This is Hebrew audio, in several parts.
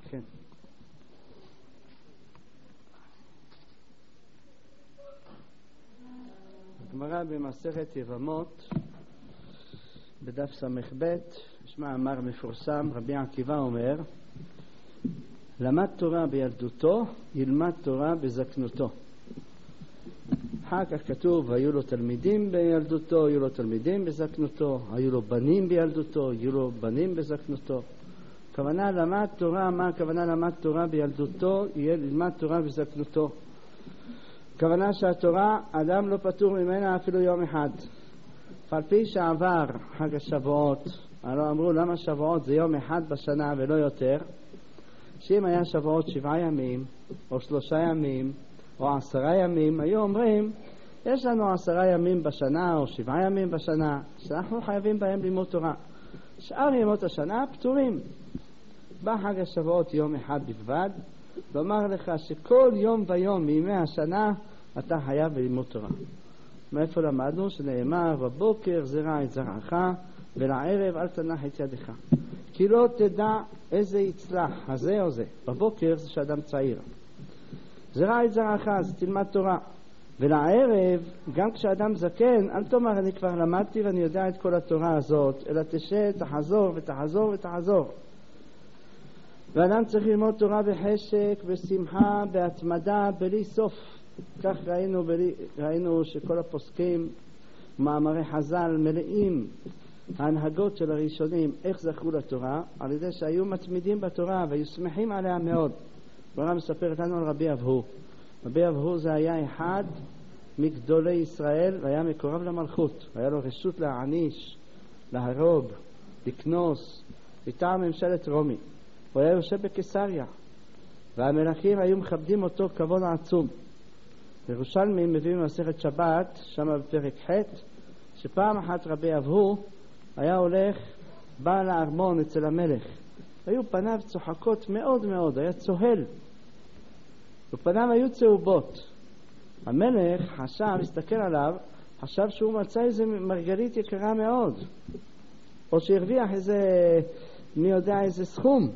כן. הגמרא במסכת יבמות בדף ס"ב, יש מאמר מפורסם, רבי עקיבא אומר: למד תורה בילדותו, ילמד תורה בזקנותו. אחר כך כתוב, היו לו תלמידים בילדותו, היו לו תלמידים בזקנותו, היו לו בנים בילדותו, היו לו בנים בזקנותו. הכוונה למד תורה, מה הכוונה למד תורה בילדותו? ילמד תורה בזקנותו. הכוונה שהתורה, אדם לא פטור ממנה אפילו יום אחד. על פי שעבר חג השבועות, הלא אמרו למה שבועות זה יום אחד בשנה ולא יותר, שאם היה שבועות 7 ימים או 3 ימים או 10 ימים, היו אומרים יש לנו 10 ימים בשנה או 7 ימים בשנה שאנחנו חייבים בהם לימוד תורה. שאר ימות השנה פטורים. בחג השבועות יום אחד בלבד, לומר לך שכל יום ויום מימי השנה אתה חייב בלימוד תורה. מאיפה למדנו? שנאמר בבוקר זרע את זרעך ולערב אל תנח את ידך, כי לא תדע איזה יצלח הזה או זה. בבוקר זה שאדם צעיר, זרע את זרעך אז תלמד תורה, ולערב גם כשאדם זקן אל תאמר אני כבר למדתי ואני יודע את כל התורה הזאת, אלא תשב תחזור ותחזור ותחזור. ואדם צריך ללמוד תורה בחשק, בשמחה, בהתמדה, בלי סוף. כך ראינו שכל הפוסקים מאמרי חז"ל מלאים ההנהגות של הראשונים איך זכו לתורה, על ידי שהיו מתמידים בתורה והיו שמחים עליה מאוד. הגמרא מספרת לנו על רבי אבהו. רבי אבהו זה היה אחד מגדולי ישראל והיה מקורב למלכות, היה לו רשות להעניש, להרוג, לקנוס מטעם ממשלת רומי. הוא היה יושב בקיסריה והמלכים היו מכבדים אותו כבוד עצום. ירושלמים מביאים מסכת שבת שם בפרק ח' שפעם אחת רבי אבהו היה הולך, בא לארמון אצל המלך, היו פניו צוחקות מאוד מאוד, היה צוהל ופניו היו צהובות. המלך חשב, הסתכל עליו, חשב שהוא מצא איזה מרגלית יקרה מאוד, או שהרוויח איזה מי יודע איזה סכום.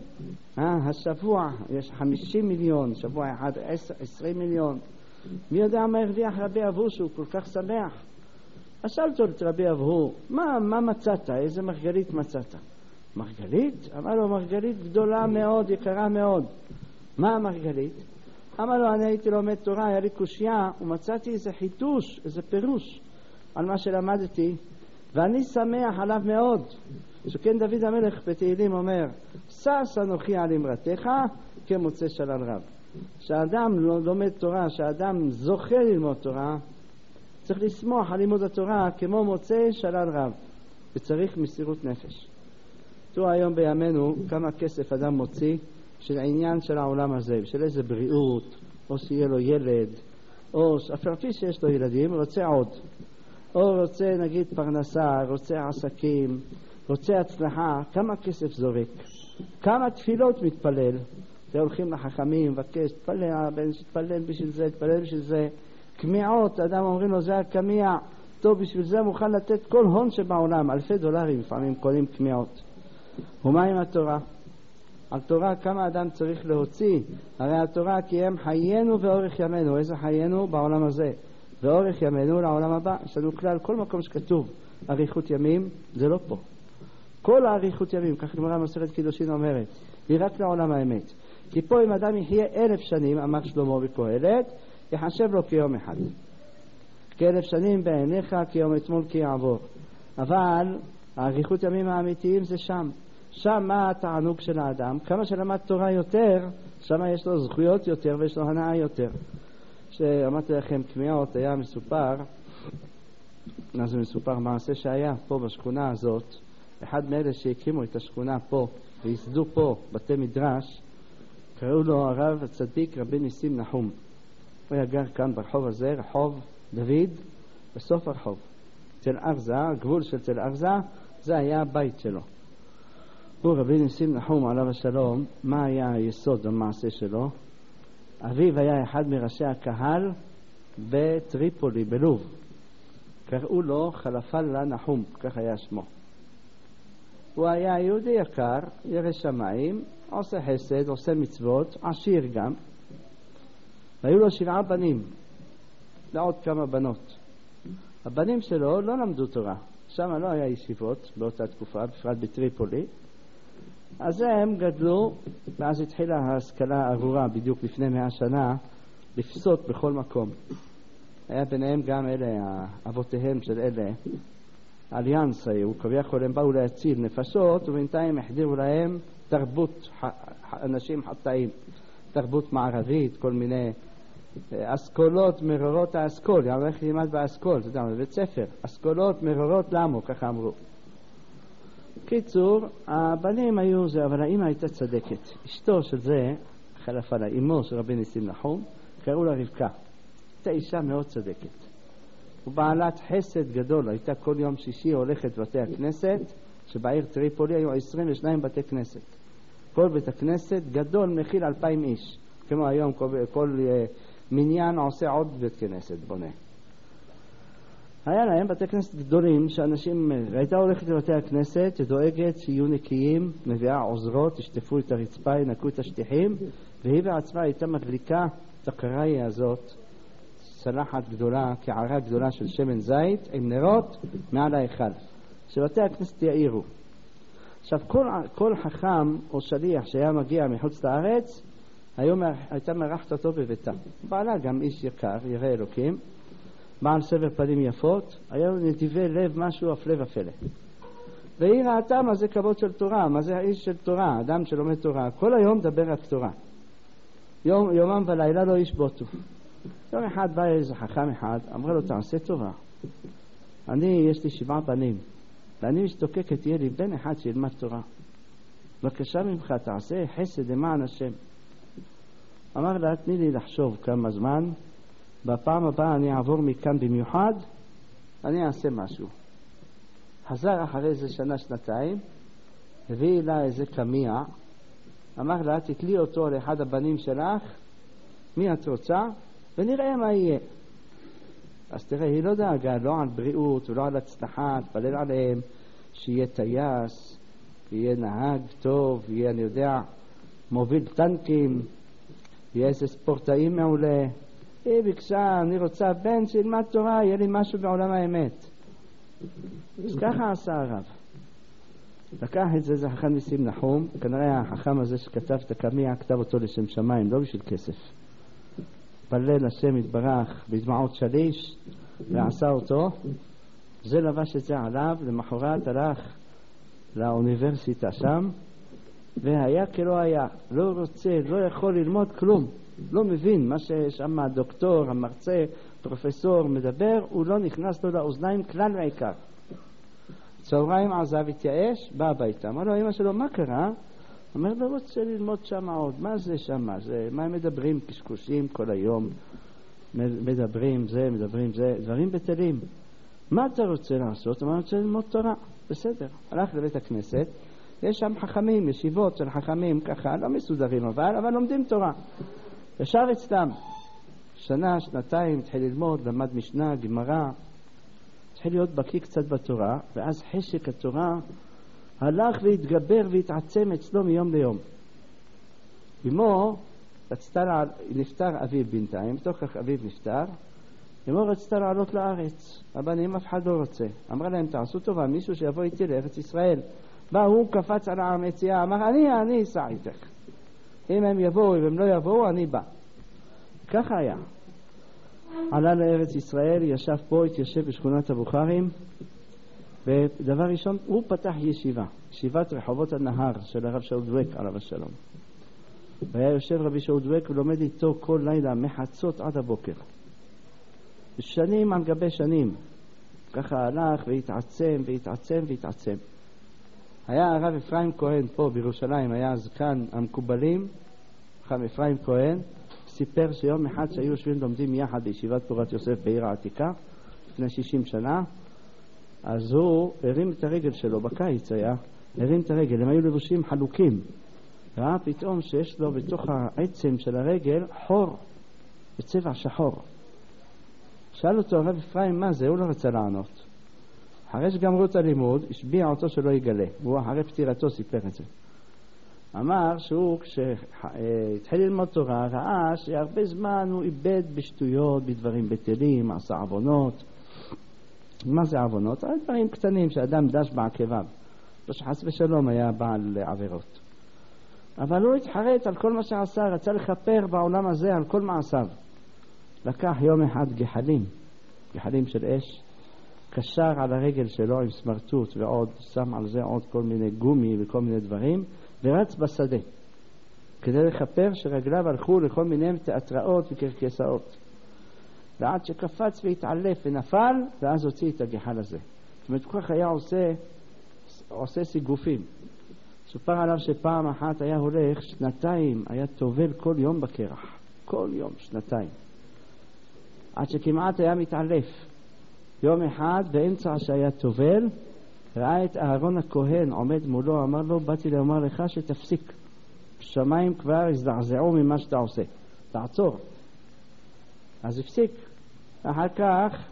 השבוע יש 50 מיליון, שבוע אחד 20 מיליון, מי יודע מה הרוויח רבי אבהו שהוא כל כך שמח. אז שאלתו את רבי אבהו, מה מצאת? איזה מרגלית מצאת? מרגלית? אמר לו מרגלית גדולה מאוד, יקרה מאוד. מה המרגלית? אמר לו אני הייתי לומד תורה, היה לי קושיה ומצאתי איזה חידוש, איזה פירוש על מה שלמדתי ואני שמח עליו מאוד. שכן דוד המלך בתהילים אומר שש אנוכי על אמרתך כמוצא שלל רב. שהאדם לא לומד תורה, שהאדם זוכה ללמוד תורה, צריך לשמוח על לימוד התורה כמו מוצא שלל רב, וצריך מסירות נפש. תראו היום בימינו כמה כסף אדם מוציא של העניין של העולם הזה, של איזה בריאות, או שיהיה לו ילד, או אפילו שיש לו ילדים רוצה עוד, או רוצה נגיד פרנסה, רוצה עסקים, רוצה הצלחה. כמה כסף זורק, כמה תפילות מתפלל, הולכים לחכמים מבקש תפלל בשביל זה, תפלל בשביל זה. קמיעות, אדם אומרים לו זה הקמיע טוב, בשביל זה מוכן לתת כל הון שבעולם, $1,000 לפעמים קונים קמיעות. ומה עם התורה? על תורה כמה אדם צריך להוציא? הרי התורה כי הם חיינו ואורך ימינו. איזה חיינו? בעולם הזה, ואורך ימינו לעולם הבא. יש לנו כלל, כל מקום שכתוב אריכות ימים זה לא פה, כל האריכות ימים, כך גמרא מסכת קידושין אומרת, היא רק לעולם האמת. כי פה אם אדם יחיה 1,000 שנים, אמר שלמה בקהלת, יחשב לו כיום אחד. כ1,000 שנים בעיניך כיום אתמול כי יעבור. אבל האריכות ימים האמיתיים זה שם. שם מה התענוג של האדם? כמה שלמד תורה יותר, שם יש לו זכויות יותר ויש לו הנאה יותר. שאמרתי לכם קמיעות, היה מסופר, זה מסופר מעשה שהיה פה בשכונה הזאת. אחד מאלה שהקימו את השכונה פה ויסדו פה בתי מדרש, קראו לו הרב הצדיק רבי ניסים נחום. הוא היה גר כאן ברחוב הזה, רחוב דוד, בסוף הרחוב תל ארזה, הגבול של תל ארזה, זה היה הבית שלו. הוא רבי ניסים נחום עליו השלום. מה היה היסוד המעשה שלו? אביו היה אחד מראשי הקהל בטריפולי בלוב, קראו לו חלפאללה נחום, כך היה שמו. הוא היה יהודי יקר, ירא שמיים, עושה חסד, עושה מצוות, עשיר גם. והיו לו 7 בנים, ועוד כמה בנות. הבנים שלו לא למדו תורה, שם לא היה ישיבות באותה תקופה, בפרט בטריפולי. אז הם גדלו, ואז התחילה ההשכלה הארורה בדיוק לפני 100 שנה, לפסות בכל מקום. היה ביניהם גם אלה, אבותיהם של אלה, אליאנס היו, כביכול הם באו להציל נפשות, ובינתיים החדירו להם תרבות אנשים חטאים, תרבות מערבית, כל מיני אסכולות מרורות האסכול, אני הולך ללמד באסכול, אתה יודע, בבית ספר, אסכולות מרורות למו, ככה אמרו. קיצור, הבנים היו זה, אבל האמא הייתה צדקת. אשתו של זה, חלפה לה, אמו של רבי ניסים נחום, קראו לה רבקה. הייתה אישה מאוד צדקת. ובעלת חסד גדול, הייתה כל יום שישי הולכת בבתי הכנסת, שבעיר טריפולי היו 22 בתי כנסת. כל בית הכנסת גדול מכיל 2,000 איש. כמו היום כל מניין עושה עוד בית כנסת בונה. היה להם בתי כנסת גדולים שאנשים, הייתה הולכת לבתי הכנסת, דואגת שיהיו נקיים, מביאה עוזרות, תשטפו את הרצפה, ינקו את השטיחים, והיא בעצמה הייתה מדליקה את הקראי הזאת, צלחת גדולה, קערה גדולה של שמן זית, עם נרות מעל ההיכל, שבתי הכנסת יאירו. עכשיו, כל חכם או שליח שהיה מגיע מחוץ לארץ, היום הייתה מרחת אותו בביתה. בעלה גם איש יקר, ירא אלוקים, בעל סבר פנים יפות, היה לו נדיבי לב, משהו הפלא ופלא. והיא ראתה מה זה כבוד של תורה, מה זה האיש של תורה, אדם שלומד תורה. כל היום מדבר רק תורה. יומם ולילה לא ישבותו. יום אחד בא איזה חכם אחד, אמר לו, תעשה טובה. יש לי 7 בנים, ואני משתוקקת, יהיה לי בן אחד שילמד תורה. בבקשה ממך, תעשה חסד למען השם. אמר לה, תני לי לחשוב כמה זמן, בפעם הבאה אני אעבור מכאן במיוחד, אני אעשה משהו. חזר אחרי איזה שנה, שנתיים, הביא לה איזה קמיע, אמר לה, תתלי אותו לאחד הבנים שלך, מי את רוצה, ונראה מה יהיה. אז תראה, היא לא דאגה, לא על בריאות ולא על הצלחה, תפלל עליהם, שיהיה טייס, יהיה נהג טוב, יהיה, אני יודע, מוביל טנקים, יהיה איזה ספורטאי מעולה. היא ביקשה, אני רוצה בן שילמד תורה, יהיה לי משהו בעולם האמת. אז ככה עשה הרב. לקח את זה חכם ניסים נחום, כנראה החכם הזה שכתב את הקמיע, כתב אותו לשם שמיים, לא בשביל כסף. פלל השם יתברך בדמעות שליש, ועשה אותו. זה לבש את זה עליו, למחרת הלך לאוניברסיטה שם, והיה כלא היה, לא רוצה, לא יכול ללמוד כלום, לא מבין מה ששם הדוקטור, המרצה, פרופסור מדבר, הוא לא נכנס לו לאוזניים כלל ועיקר. צהריים עזב, התייאש, בא הביתה, אמר לו, אמא שלו, מה קרה? אומר, לא רוצה ללמוד שם עוד, מה זה שם? מה הם מדברים? קשקושים כל היום, מדברים זה, דברים בטלים. מה אתה רוצה לעשות? אמר, רוצה ללמוד תורה. בסדר, הלך לבית הכנסת, יש שם חכמים, ישיבות של חכמים ככה, לא מסודרים אבל לומדים תורה. ישר אצלם, שנה, שנתיים, התחיל ללמוד, למד משנה, גמרא, התחיל להיות בקיא קצת בתורה, ואז חשק התורה הלך והתגבר והתעצם אצלו מיום ליום. אמו רצתה, נפטר אביו בינתיים, בתוך כך אביו נפטר, אמו רצתה לעלות לארץ, הבנים אף אחד לא רוצה. אמרה להם, תעשו טובה, מישהו שיבוא איתי לארץ ישראל. בא, הוא קפץ על המציאה, אמר, אני אסע איתך. אם הם יבואו, אם הם לא יבואו, אני בא. ככה היה. עלה לארץ ישראל, ישב פה, התיישב בשכונת הבוכרים, ודבר ראשון, הוא פתח ישיבה, ישיבת רחובות הנהר של הרב שאול דואק עליו השלום. והיה יושב רבי שאול דואק ולומד איתו כל לילה מחצות עד הבוקר. שנים על גבי שנים. ככה הלך והתעצם. היה הרב אפרים כהן פה בירושלים, היה זקן המקובלים, חכם אפרים כהן, סיפר שיום אחד שהיו יושבים לומדים יחד בישיבת תורת יוסף בעיר העתיקה, לפני 60 שנה, אז הוא הרים את הרגל שלו, בקיץ הרים את הרגל, הם היו לבושים חלוקים, ראה פתאום שיש לו בתוך העצם של הרגל חור בצבע שחור. שאל אותו הרב אפרים מה זה, הוא לא רצה לענות. אחרי שגמרו את הלימוד, השביע אותו שלא יגלה, והוא אחרי פטירתו סיפר את זה. אמר שהוא כשהתחיל ללמוד תורה ראה שהרבה זמן הוא איבד בשטויות, בדברים בטלים, עשה עוונות. מה זה עוונות? דברים קטנים שאדם דש בעקביו, לא שחס ושלום היה בעל עבירות. אבל הוא התחרט על כל מה שעשה, רצה לכפר בעולם הזה על כל מעשיו. לקח יום אחד גחלים של אש, קשר על הרגל שלו עם סמרטוט ועוד, שם על זה עוד כל מיני גומי וכל מיני דברים, ורץ בשדה כדי לכפר שרגליו הלכו לכל מיני תיאטראות וקרקסאות, ועד שקפץ והתעלף ונפל, ואז הוציא את הגחל הזה. זאת אומרת, כך היה עושה סיגופים. סופר עליו שפעם אחת היה הולך 2 היה טובל כל יום בקרח, כל יום 2, עד שכמעט היה מתעלף. יום אחד באמצע שהיה טובל ראה את אהרון הכהן עומד מולו, אמר לו, באתי לומר לך שתפסיק, השמיים כבר הזדעזעו ממה שאתה עושה, תעצור. אז הפסיק. אחר כך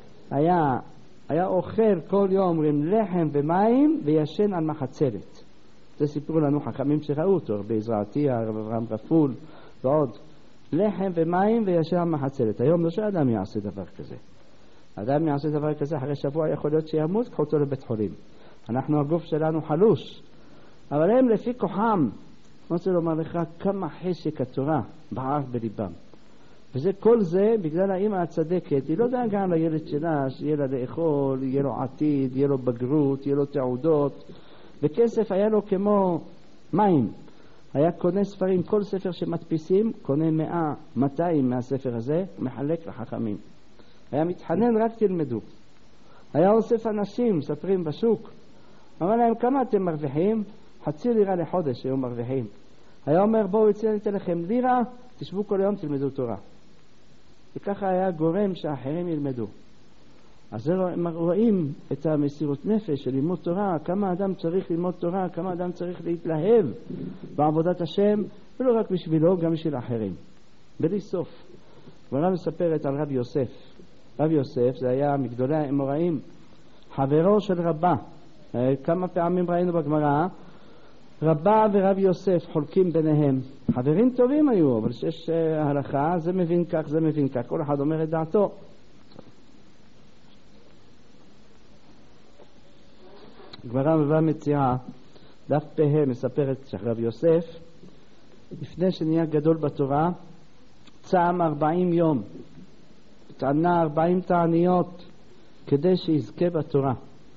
היה אוכל כל יום לחם ומים וישן על מחצלת. זה סיפרו לנו חכמים שראו אותו, בעזרתי הרב אברהם רפול ועוד. לחם ומים וישן על מחצלת. היום לא שאדם יעשה דבר כזה. אדם יעשה דבר כזה אחרי שבוע יכול להיות שימות, קחו אותו לבית חולים. אנחנו, הגוף שלנו חלוש, אבל הם לפי כוחם. אני רוצה לומר לך כמה חשק התורה בער בליבם, וזה כל זה בגלל האמא הצדקת. היא לא דאגה לילד שלה שיהיה לה לאכול, יהיה לו עתיד, יהיה לו בגרות, יהיה לו תעודות, וכסף היה לו כמו מים. היה קונה ספרים, כל ספר שמדפיסים קונה 100-200 מהספר הזה, מחלק לחכמים. היה מתחנן, רק תלמדו. היה אוסף אנשים, מספרים בשוק, אמר להם, כמה אתם מרוויחים? 0.5 לירה לחודש היו מרוויחים. היה אומר, בואו אצלי אני אתן לכם לירה, תשבו כל יום תלמדו תורה. וככה היה גורם שאחרים ילמדו. אז הם רואים את המסירות נפש של לימוד תורה, כמה אדם צריך ללמוד תורה, כמה אדם צריך להתלהב בעבודת השם, ולא רק בשבילו, גם בשביל אחרים. בלי סוף. גמרא מספרת על רב יוסף. רב יוסף זה היה מגדולי האמוראים, חברו של רבה. כמה פעמים ראינו בגמרא, רבה ורב יוסף חולקים ביניהם. חברים טובים היו, אבל שיש הלכה, זה מבין כך, זה מבין כך. כל אחד אומר את דעתו. גמרא מבא מציעה, דף פ"ה מספרת שרב יוסף, לפני שנהיה גדול בתורה, צם 40 יום. טענה 40 תעניות כדי שיזכה בתורה.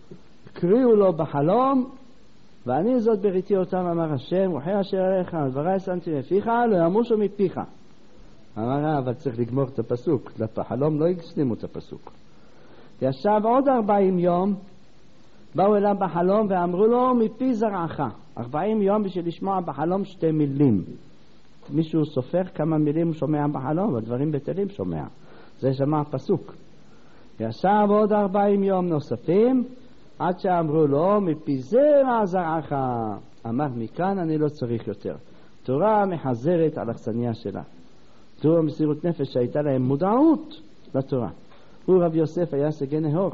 קריאו לו בחלום, ואני זאת בריתי אותם, אמר השם, וחי אשר עליך, דברי שמתי לפיך, לא ימושו מפיך. אמר, אבל צריך לגמור את הפסוק, בחלום לא ישלימו את הפסוק. ישב עוד 40 יום, באו אליו בחלום ואמרו לו, מפי זרעך. 40 יום בשביל לשמוע בחלום 2 מילים. מישהו סופר כמה מילים הוא שומע בחלום, הדברים בטלים שומע. זה שמע פסוק. ישב עוד 40 יום נוספים, עד שאמרו לו, מפי זרע זרעך. אמר, מכאן אני לא צריך יותר. תורה מחזרת על אכסניה שלה. זו המסירות נפש שהייתה להם מודעות לתורה. הוא רב יוסף היה סגן נהור.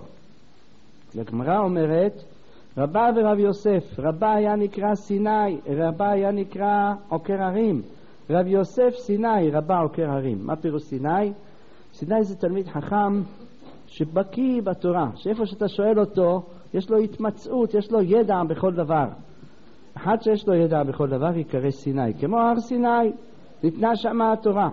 הגמרא אומרת, רבה ורב יוסף, רבה היה נקרא סיני, רבה היה נקרא עוקר הרים. רב יוסף סיני, רבה עוקר הרים. מה פירוש סיני? סיני זה תלמיד חכם שבקיא בתורה, שאיפה שאתה שואל אותו, יש לו התמצאות, יש לו ידע בכל דבר. אחד שיש לו ידע בכל דבר יקרא סיני, כמו הר סיני, ניתנה שמה התורה.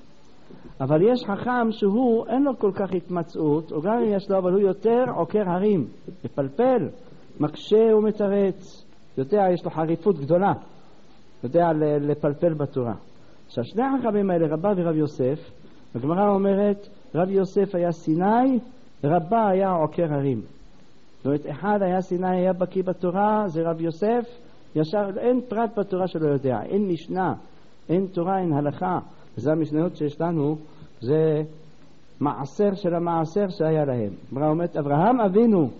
אבל יש חכם שהוא אין לו כל כך התמצאות, או גם אם יש לו, אבל הוא יותר עוקר הרים, מפלפל, מקשה ומתרץ, יודע, יש לו חריפות גדולה, יודע לפלפל בתורה. עכשיו שני החכמים האלה, רבה ורב יוסף, הגמרא אומרת, רב יוסף היה סיני, רבה היה עוקר הרים. זאת אומרת, אחד היה סיני, היה בקיא בתורה, זה רב יוסף, ישר, אין פרט בתורה שלא יודע, אין משנה, אין תורה, אין הלכה. זה המשניות שיש לנו, זה מעשר של המעשר שהיה להם. הגמרא אומרת, אברהם אבינו,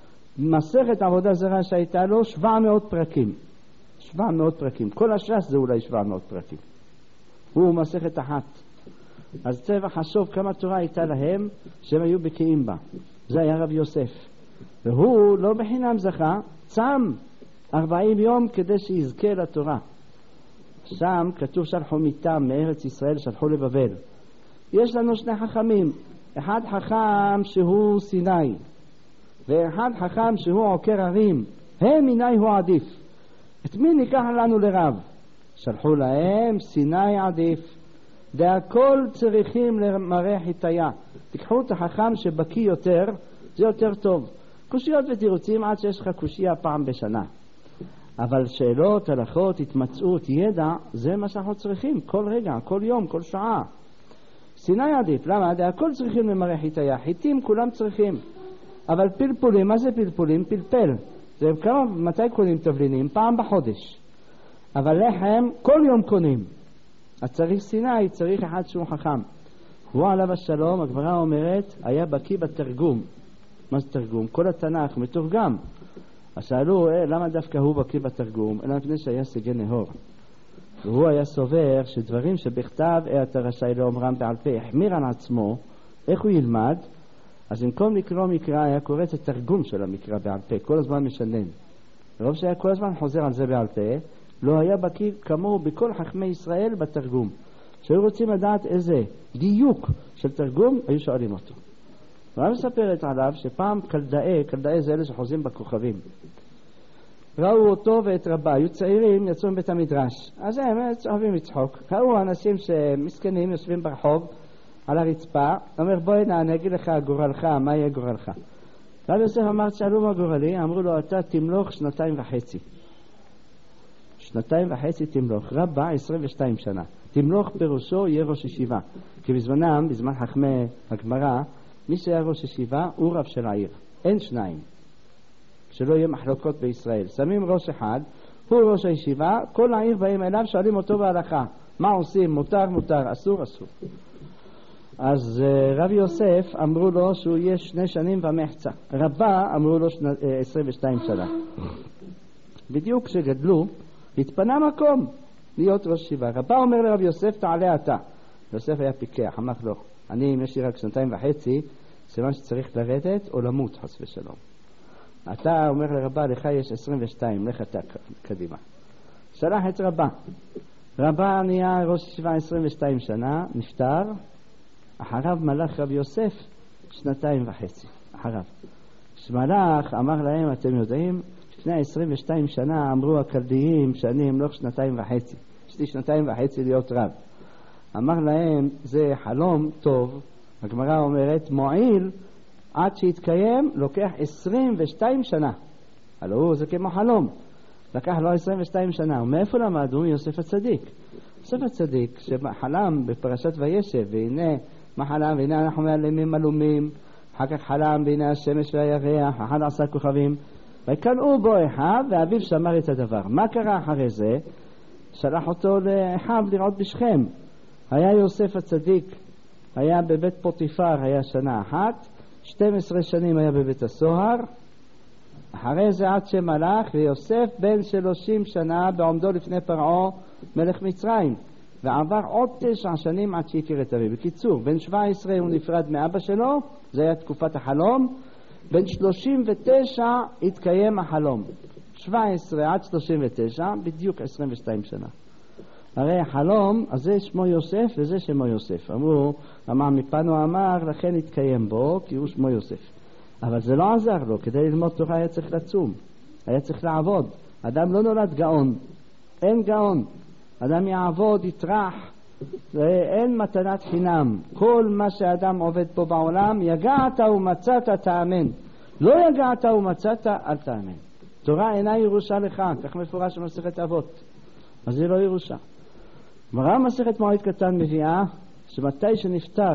מסכת עבודה זרה שהייתה לו 700 פרקים. 700 פרקים. כל הש"ס זה אולי 700 פרקים. הוא מסכת אחת. אז צבע חשוב כמה תורה הייתה להם שהם היו בקיאים בה. זה היה רב יוסף. והוא לא בחינם זכה, צם 40 יום כדי שיזכה לתורה. שם כתוב שלחו מטעם מארץ ישראל, שלחו לבבל. יש לנו שני חכמים, אחד חכם שהוא סיני, ואחד חכם שהוא עוקר הרים. מיני הוא עדיף. את מי ניקח לנו לרב? שלחו להם, סיני עדיף. והכל צריכים למראה חיטיה. תיקחו את החכם שבקי יותר, זה יותר טוב. קושיות ותירוצים עד שיש לך קושיה פעם בשנה. אבל שאלות, הלכות, התמצאות, ידע, זה מה שאנחנו צריכים. כל רגע, כל יום, כל שעה. סיני עדיף. למה? הכל צריכים למראה חיטיה. חיטים כולם צריכים. אבל פלפולים, מה זה פלפולים? פלפל. זה מתי קונים תבלינים? פעם בחודש. אבל לחם כל יום קונים. אז צריך סיני, צריך אחד שהוא חכם. הוא עליו השלום, הגמרא אומרת, היה בקי בתרגום. מה זה תרגום? כל התנ"ך מתורגם. אז שאלו, למה דווקא הוא בקי בתרגום? אלא מפני שהיה סגן נהור. והוא היה סובר שדברים שבכתב אתה רשאי לאומרם בעל פה, החמיר על עצמו, איך הוא ילמד? אז במקום לקרוא מקרא, היה קורא את התרגום של המקרא בעל פה, כל הזמן משנן. רוב שהיה כל הזמן חוזר על זה בעל פה, לא היה בקי כמוהו בכל חכמי ישראל בתרגום. שהיו רוצים לדעת איזה דיוק של תרגום, היו שואלים אותו. והיא מספרת עליו שפעם קלדאי זה אלה שחוזים בכוכבים. ראו אותו ואת רבה, היו צעירים, יצאו מבית המדרש. אז הם אוהבים לצחוק. ראו אנשים שמסכנים יושבים ברחוב על הרצפה, אומר בוא הנה אני אגיד לך גורלך, מה יהיה גורלך? רב יוסף אמר, שאלו מה גורלי? אמרו לו אתה תמלוך 2.5 שנים. 2.5 תמלוך. רבה 22 שנה. תמלוך פירושו יהיה ראש ישיבה. כי בזמנם, בזמן חכמי הגמרא, מי שהיה ראש ישיבה הוא רב של העיר. אין שניים. שלא יהיה מחלוקות בישראל. שמים ראש אחד, הוא ראש הישיבה, כל העיר באים אליו, שואלים אותו בהלכה. מה עושים? מותר, מותר, אסור, אסור. אז רב יוסף אמרו לו שהוא יהיה 2 שנים ומחצה. רבה אמרו לו 22 שנה. בדיוק כשגדלו, התפנה מקום להיות ראש ישיבה. רבה אומר לרב יוסף, תעלה אתה. יוסף היה פיקח, אמר לו, אם יש לי רק 2.5, סימן שצריך לרדת או למות חס ושלום. אתה אומר לרבה, לך יש 22, לך אתה קדימה. שלח את רבה. רבה נהיה ראש ישיבה 22 שנה, נפטר. אחריו מלך רב יוסף 2.5. אחריו. שמלך אמר להם, אתם יודעים, לפני 22 שנה אמרו הקלדיים שאני אמלוך 2.5. יש לי 2.5 להיות רב. אמר להם, זה חלום טוב. הגמרא אומרת, מועיל עד שיתקיים לוקח 22 שנה. הלוא זה כמו חלום. לקח לו 22 שנה. ומאיפה למדו? יוסף הצדיק. יוסף הצדיק שחלם בפרשת וישב, והנה מה חלם? והנה אנחנו מעלמים מלומים, אחר כך חלם והנה השמש והירח, 11 כוכבים. ויקנאו בו אחיו, ואביו שמר את הדבר. מה קרה אחרי זה? שלח אותו לאחיו לראות בשכם. היה יוסף הצדיק, היה בבית פוטיפר, היה שנה אחת, 12 שנים היה בבית הסוהר. אחרי זה עד שמלך, ויוסף בן 30 שנה בעומדו לפני פרעה מלך מצרים. ועבר עוד 9 שנים עד שהכיר את אביו. בקיצור, בן 17 הוא נפרד מאבא שלו, זה היה תקופת החלום. בן 39 התקיים החלום. 17 עד 39, בדיוק 22 שנה. הרי החלום, אז זה שמו יוסף וזה שמו יוסף. אמר מפנו אמר, לכן התקיים בו, כי הוא שמו יוסף. אבל זה לא עזר לו, כדי ללמוד תורה היה צריך לצום, היה צריך לעבוד. אדם לא נולד גאון, אין גאון. אדם יעבוד, יטרח, אין מתנת חינם. כל מה שאדם עובד פה בעולם, יגעת ומצאת תאמן. לא יגעת ומצאת, אל תאמן. תורה אינה ירושה לך, כך מפורש במסכת אבות. אז זה לא ירושה. מראה מסכת מועד קטן מביאה, שמתי שנפטר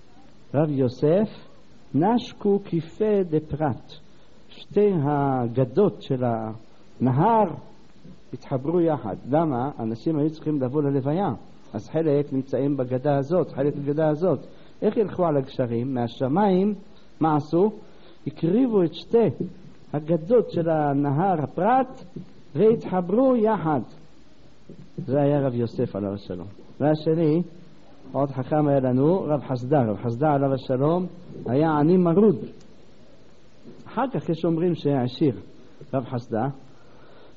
רב יוסף, נשקו כיפה דפרט. 2 הגדות של הנהר התחברו יחד. למה? אנשים היו צריכים לבוא ללוויה. אז חלק נמצאים בגדה הזאת, חלק בגדה הזאת. איך ילכו על הגשרים? מהשמיים, מה עשו? הקריבו את 2 הגדות של הנהר הפרת והתחברו יחד. זה היה רב יוסף עליו השלום. והשני, עוד חכם היה לנו, רב חסדה. רב חסדה עליו השלום היה עני מרוד. אחר כך יש אומרים שהיה עשיר. רב חסדה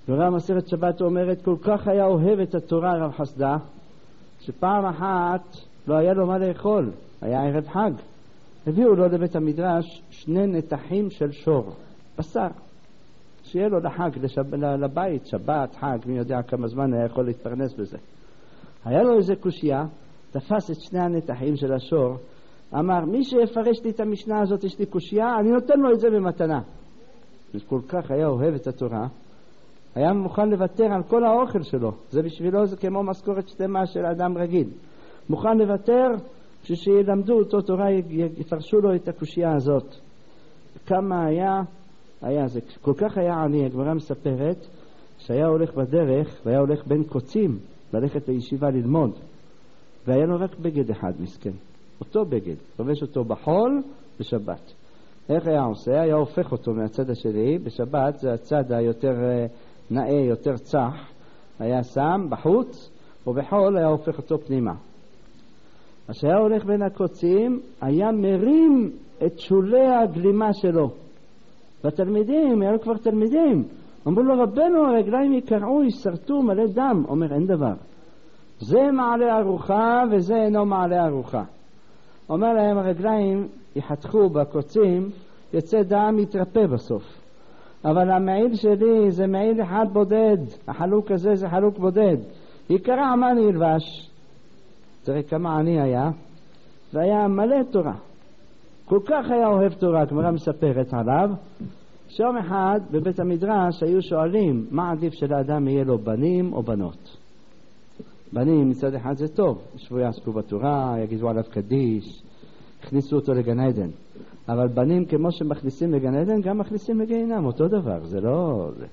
גמרא מסכת שבת אומרת, כל כך היה אוהב את התורה רב חסדא, שפעם אחת לא היה לו מה לאכול, היה ערב חג. הביאו לו לבית המדרש 2 נתחים של שור, בשר, שיהיה לו לחג, לבית, שבת, חג, מי יודע כמה זמן היה יכול להתפרנס בזה. היה לו איזה קושיה, תפס את 2 הנתחים של השור, אמר, מי שיפרש לי את המשנה הזאת, יש לי קושיה, אני נותן לו את זה במתנה. כל כך היה אוהב את התורה, היה מוכן לוותר על כל האוכל שלו. זה בשבילו זה כמו משכורת שלמה של אדם רגיל. מוכן לוותר שילמדו אותו תורה, יפרשו לו את הקושיה הזאת. כמה היה זה. כל כך היה עני, הגמרא מספרת, שהיה הולך בדרך, והיה הולך בין קוצים, ללכת לישיבה ללמוד. והיה לו רק בגד אחד מסכן. אותו בגד. לובש אותו בחול בשבת. איך היה עושה? היה הופך אותו מהצד השני. בשבת זה הצד היותר נאה, יותר צח. היה שם בחוץ, ובחול היה הופך אותו פנימה. אז שהיה הולך בין הקוצים, היה מרים את שולי הגלימה שלו. והתלמידים, היה לו כבר תלמידים, אמרו לו, רבנו, הרגליים יקרעו, יסרטו, מלא דם. אומר, אין דבר. זה מעלה ארוחה וזה אינו מעלה ארוחה. אומר להם, הרגליים יחתכו בקוצים, יצא דם, יתרפא בסוף. אבל המעיל שלי זה מעיל אחד בודד, החלוק הזה זה חלוק בודד. יקרע, מה אני ילבש? תראה כמה עני היה, והיה מלא תורה. כל כך היה אוהב תורה, גמרא מספרת עליו, שיום אחד בבית המדרש היו שואלים, מה עדיף שלאדם יהיה לו, בנים או בנות? בנים מצד אחד זה טוב, ישבו יעסקו בתורה, יגידו עליו קדיש, הכניסו אותו לגן עדן. אבל בנים כמו שמכניסים לגן עדן, גם מכניסים לגיהינום, אותו דבר, זה לא זה.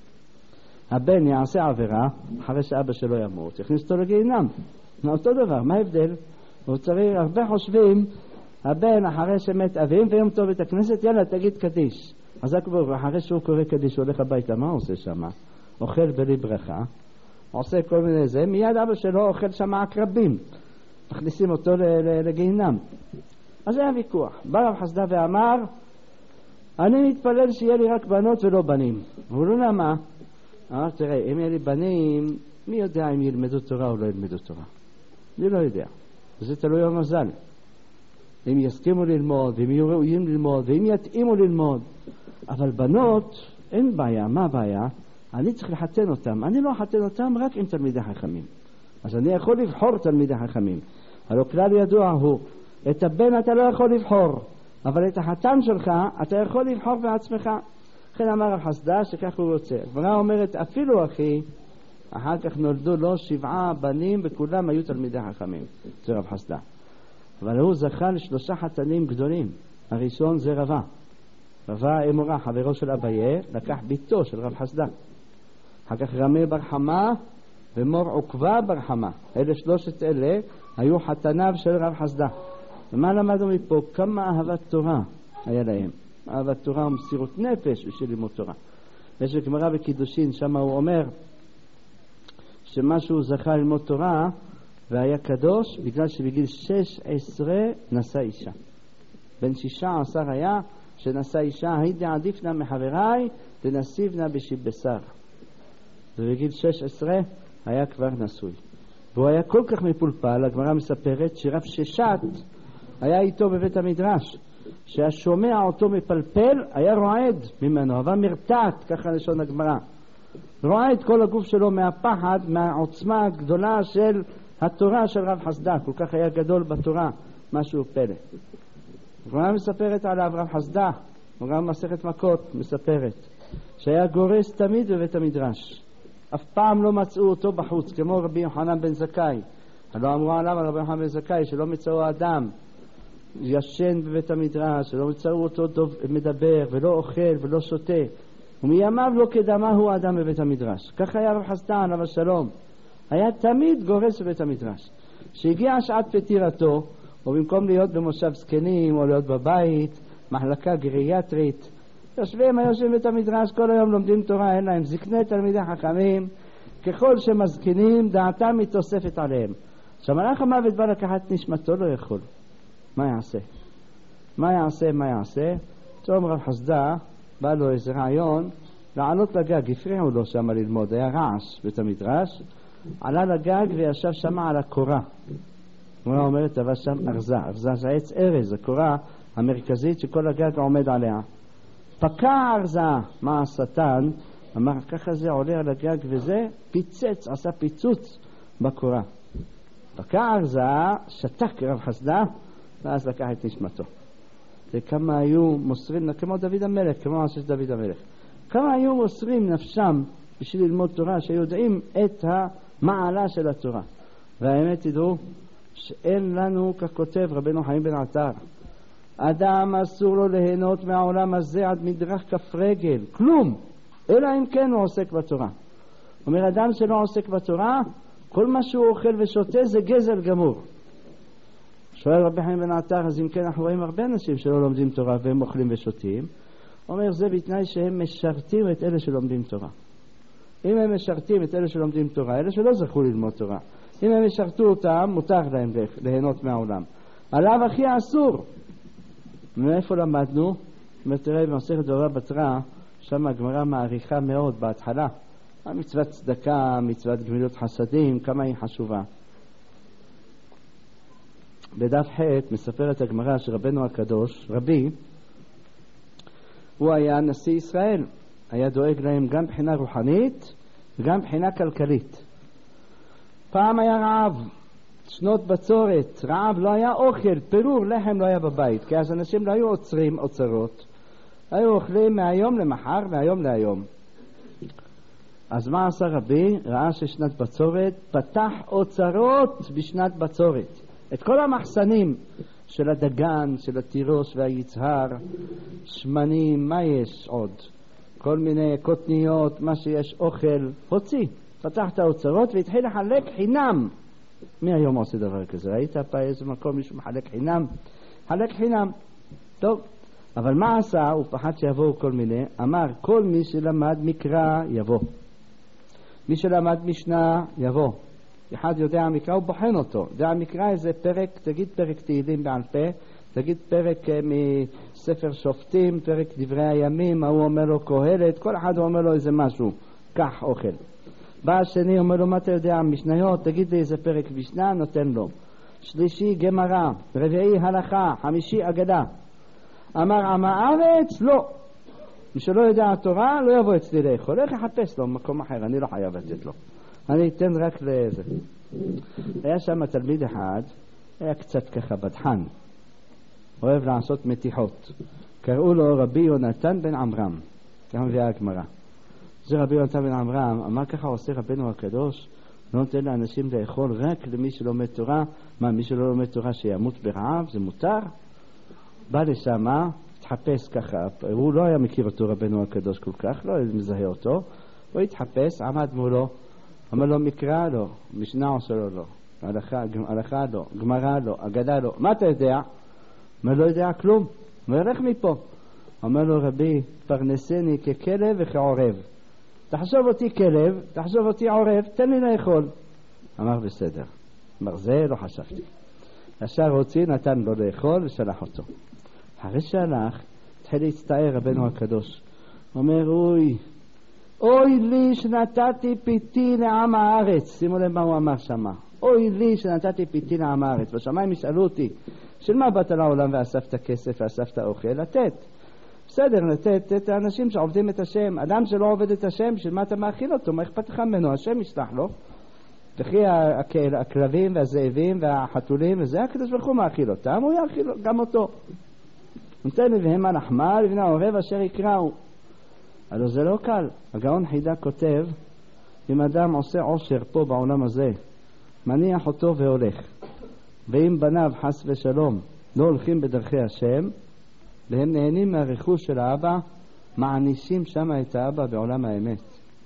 הבן יעשה עבירה, אחרי שאבא שלו ימות, יכניס אותו לגיהינום. אותו דבר, מה ההבדל? הוא צריך, הרבה חושבים, הבן אחרי שמת אבים ויום טוב את הכנסת, יאללה תגיד קדיש. חזק ברוך, אחרי שהוא קורא קדיש, הוא הולך הביתה, מה הוא עושה שם? אוכל בלי ברכה, עושה כל מיני זה, מיד אבא שלו אוכל שם עקרבים, מכניסים אותו לגיהינום. אז היה ויכוח. בא רב חסדא ואמר, אני מתפלל שיהיה לי רק בנות ולא בנים. הוא לא למה? אמר, תראה, אם יהיה לי בנים, מי יודע אם ילמדו תורה או לא ילמדו תורה? אני לא יודע. זה תלוי במזל. אם יסכימו ללמוד, ואם יהיו ראויים ללמוד, ואם יתאימו ללמוד. אבל בנות, אין בעיה. מה הבעיה? אני צריך לחתן אותם. אני לא אחתן אותם רק עם תלמידי חכמים. אז אני יכול לבחור תלמידי חכמים. הלא כלל ידוע הוא, את הבן אתה לא יכול לבחור, אבל את החתן שלך אתה יכול לבחור בעצמך. לכן אמר רב חסדא שכך הוא רוצה. הגמרא אומרת, אפילו אחי, אחר כך נולדו לו 7 בנים וכולם היו תלמידי חכמים. זה רב חסדא. אבל הוא זכה ל3 חתנים גדולים. הראשון זה רבה. רבה אמורה, חברו של אביי, לקח ביתו של רב חסדא. אחר כך רמי בר חמה ומור עוקבה בר חמה. שלושת אלה היו חתניו של רב חסדא. ומה למדנו מפה? כמה אהבת תורה היה להם. אהבת תורה ומסירות נפש בשביל לימוד תורה. יש גמרא בקידושין, שם הוא אומר שמה שהוא זכה ללמוד תורה והיה קדוש בגלל שבגיל 16 נשא אישה. בן 16 היה שנשא אישה, הייתי עדיפנה מחבריי ונסיבנה בשיבשר. ובגיל 16 היה כבר נשוי. והוא היה כל כך מפולפל, הגמרא מספרת שרב ששת היה איתו בבית המדרש, שהשומע אותו מפלפל היה רועד ממנו, אבל מרתעת, ככה לשון הגמרא. רועד כל הגוף שלו מהפחד, מהעוצמה הגדולה של התורה של רב חסדא, כל כך היה גדול בתורה, משהו פלא. הגמרא מספרת עליו רב חסדא, הגמרא מסכת מכות מספרת, שהיה גורס תמיד בבית המדרש. אף פעם לא מצאו אותו בחוץ, כמו רבי יוחנן בן זכאי. לא אמרו עליו על רבי יוחנן בן זכאי שלא מצאו אדם ישן בבית המדרש, שלא מצאו אותו מדבר ולא אוכל ולא שותה, ומימיו לא כדמה הוא אדם בבית המדרש. כך היה רב חסדא עליו השלום, היה תמיד גורס בבית המדרש. שהגיעה שעת פטירתו, ובמקום להיות במושב זקנים או להיות בבית מחלקה גריאטרית, יושבים בבית המדרש כל היום לומדים תורה, אין להם זקני תלמידי חכמים, ככל שמזקינים דעתם מתוספת עליהם. שמלאך המוות בא לקחת נשמתו, לא יכול. מה יעשה? מה יעשה? טוב, רב חסדא בא לו איזה רעיון, לעלות לגג, הפריעו לו שם ללמוד, היה רעש בית המדרש, עלה לגג וישב שם על הקורה. הגמרא אומרת, אבל שם ארזה, ארזה זה עץ ארז, הקורה המרכזית שכל הגג עומד עליה. פקע ארזה, מה השטן? אמר, ככה זה עולה על הגג וזה פיצץ, עשה פיצוץ בקורה. פקע ארזה, שתק רב חסדה, ואז לקח את נשמתו. וכמה היו מוסרים, כמו דוד המלך, כמו מה שיש דוד המלך. כמה היו מוסרים נפשם בשביל ללמוד תורה, שיודעים את המעלה של התורה. והאמת תדעו שאין לנו, כך כותב רבנו חיים בן עטר, אדם אסור לו ליהנות מהעולם הזה עד מדרך כף רגל, כלום, אלא אם כן הוא עוסק בתורה. אומר, אדם שלא עוסק בתורה, כל מה שהוא אוכל ושותה זה גזל גמור. שואל רבי חיים בן עטר, אז אם כן אנחנו רואים הרבה אנשים שלא לומדים תורה והם אוכלים ושותים. אומר, זה בתנאי שהם משרתים את אלה שלומדים תורה. אם הם משרתים את אלה שלומדים תורה, אלה שלא זכו ללמוד תורה, אם הם משרתו אותם, מותר להם ליהנות מהעולם. עליו הכי אסור. מאיפה למדנו? תראה במסכת בבא בתרא, שם הגמרא מעריכה מאוד בהתחלה. מצוות צדקה, מצוות גמילות חסדים, כמה היא חשובה. בדף ח' מספרת הגמרא שרבנו הקדוש, רבי, הוא היה נשיא ישראל. היה דואג להם גם בחינה רוחנית וגם בחינה כלכלית. פעם היה רעב, שנות בצורת, רעב, לא היה אוכל, פירור, לחם לא היה בבית, כי אז אנשים לא היו עוצרים אוצרות, היו אוכלים מהיום למחר, מהיום להיום. אז מה עשה רבי? ראה ששנת בצורת, פתח אוצרות בשנת בצורת. את כל המחסנים של הדגן, של התירוש והיצהר, שמנים, מה יש עוד? כל מיני קוטניות, מה שיש אוכל, הוציא. פתח את האוצרות והתחיל לחלק חינם. מי היום עושה דבר כזה? ראית פעם איזה מקום מישהו מחלק חינם? חלק חינם. טוב, אבל מה עשה? הוא פחד שיבואו כל מיני. אמר, כל מי שלמד מקרא יבוא. מי שלמד משנה יבוא. אחד יודע מקרא, הוא בוחן אותו. יודע מקרא איזה פרק, תגיד פרק תהילים בעל פה, תגיד פרק מספר שופטים, פרק דברי הימים, הוא אומר לו קהלת, כל אחד אומר לו איזה משהו, כך אוכל. בא השני אומר לו, מה אתה יודע משניות? תגיד לי איזה פרק משנה, נותן לו. שלישי גמרא, רביעי הלכה, חמישי אגדה. אמר עם הארץ, לא. מי שלא יודע התורה, לא יבוא אצלי לאכול. איך יחפש לו מקום אחר? אני לא חייב לתת לו. אני אתן רק לזה. היה שם תלמיד אחד, היה קצת ככה בדחן. אוהב לעשות מתיחות. קראו לו רבי יונתן בן עמרם. ככה מביאה הגמרא. זה רבי יונתן בן עמרם, אמר ככה עושה רבנו הקדוש, לא נותן לאנשים לאכול רק למי שלומד תורה. מה, מי שלא לומד תורה שימות ברעב? זה מותר? בא לשם, התחפש ככה, הוא לא היה מכיר אותו רבנו הקדוש כל כך, לא מזהה אותו, הוא התחפש, עמד מולו, אמר לו מקרא לא, משנה עושה לו לא, הלכה לא, גמרא לא, אגדה לא, מה אתה יודע? אומר לא יודע כלום, אומר לך מפה. אומר לו רבי, פרנסני ככלב וכעורב, תחשוב אותי כלב, תחשוב אותי עורב, תן לי לאכול. אמר בסדר. אמר זה לא חשבתי. ישר הוציא, נתן לו לאכול ושלח אותו. אחרי שהלך, התחיל להצטער רבנו הקדוש. אומר אוי לי שנתתי פיתי לעם הארץ. שימו לב מה הוא אמר שמה. אוי לי שנתתי פיתי לעם הארץ. בשמיים ישאלו אותי, של מה באת לעולם ואספת כסף ואספת אוכל? לתת. בסדר, לתת את האנשים שעובדים את השם. אדם שלא עובד את השם, של מה אתה מאכיל אותו? מה אכפת לך ממנו? השם ישלח לו. וכי הכלבים והזאבים והחתולים וזה, הקדוש ברוך הוא מאכיל אותם, הוא יאכיל גם אותו. נותן לבהמה לחמה, לבני העורב אשר יקראו. אבל זה לא קל. הגאון חידה כותב, אם אדם עושה עושר פה בעולם הזה, מניח אותו והולך, ואם בניו חס ושלום לא הולכים בדרכי השם, והם נהנים מהרכוש של האבא, מענישים שם את האבא בעולם האמת.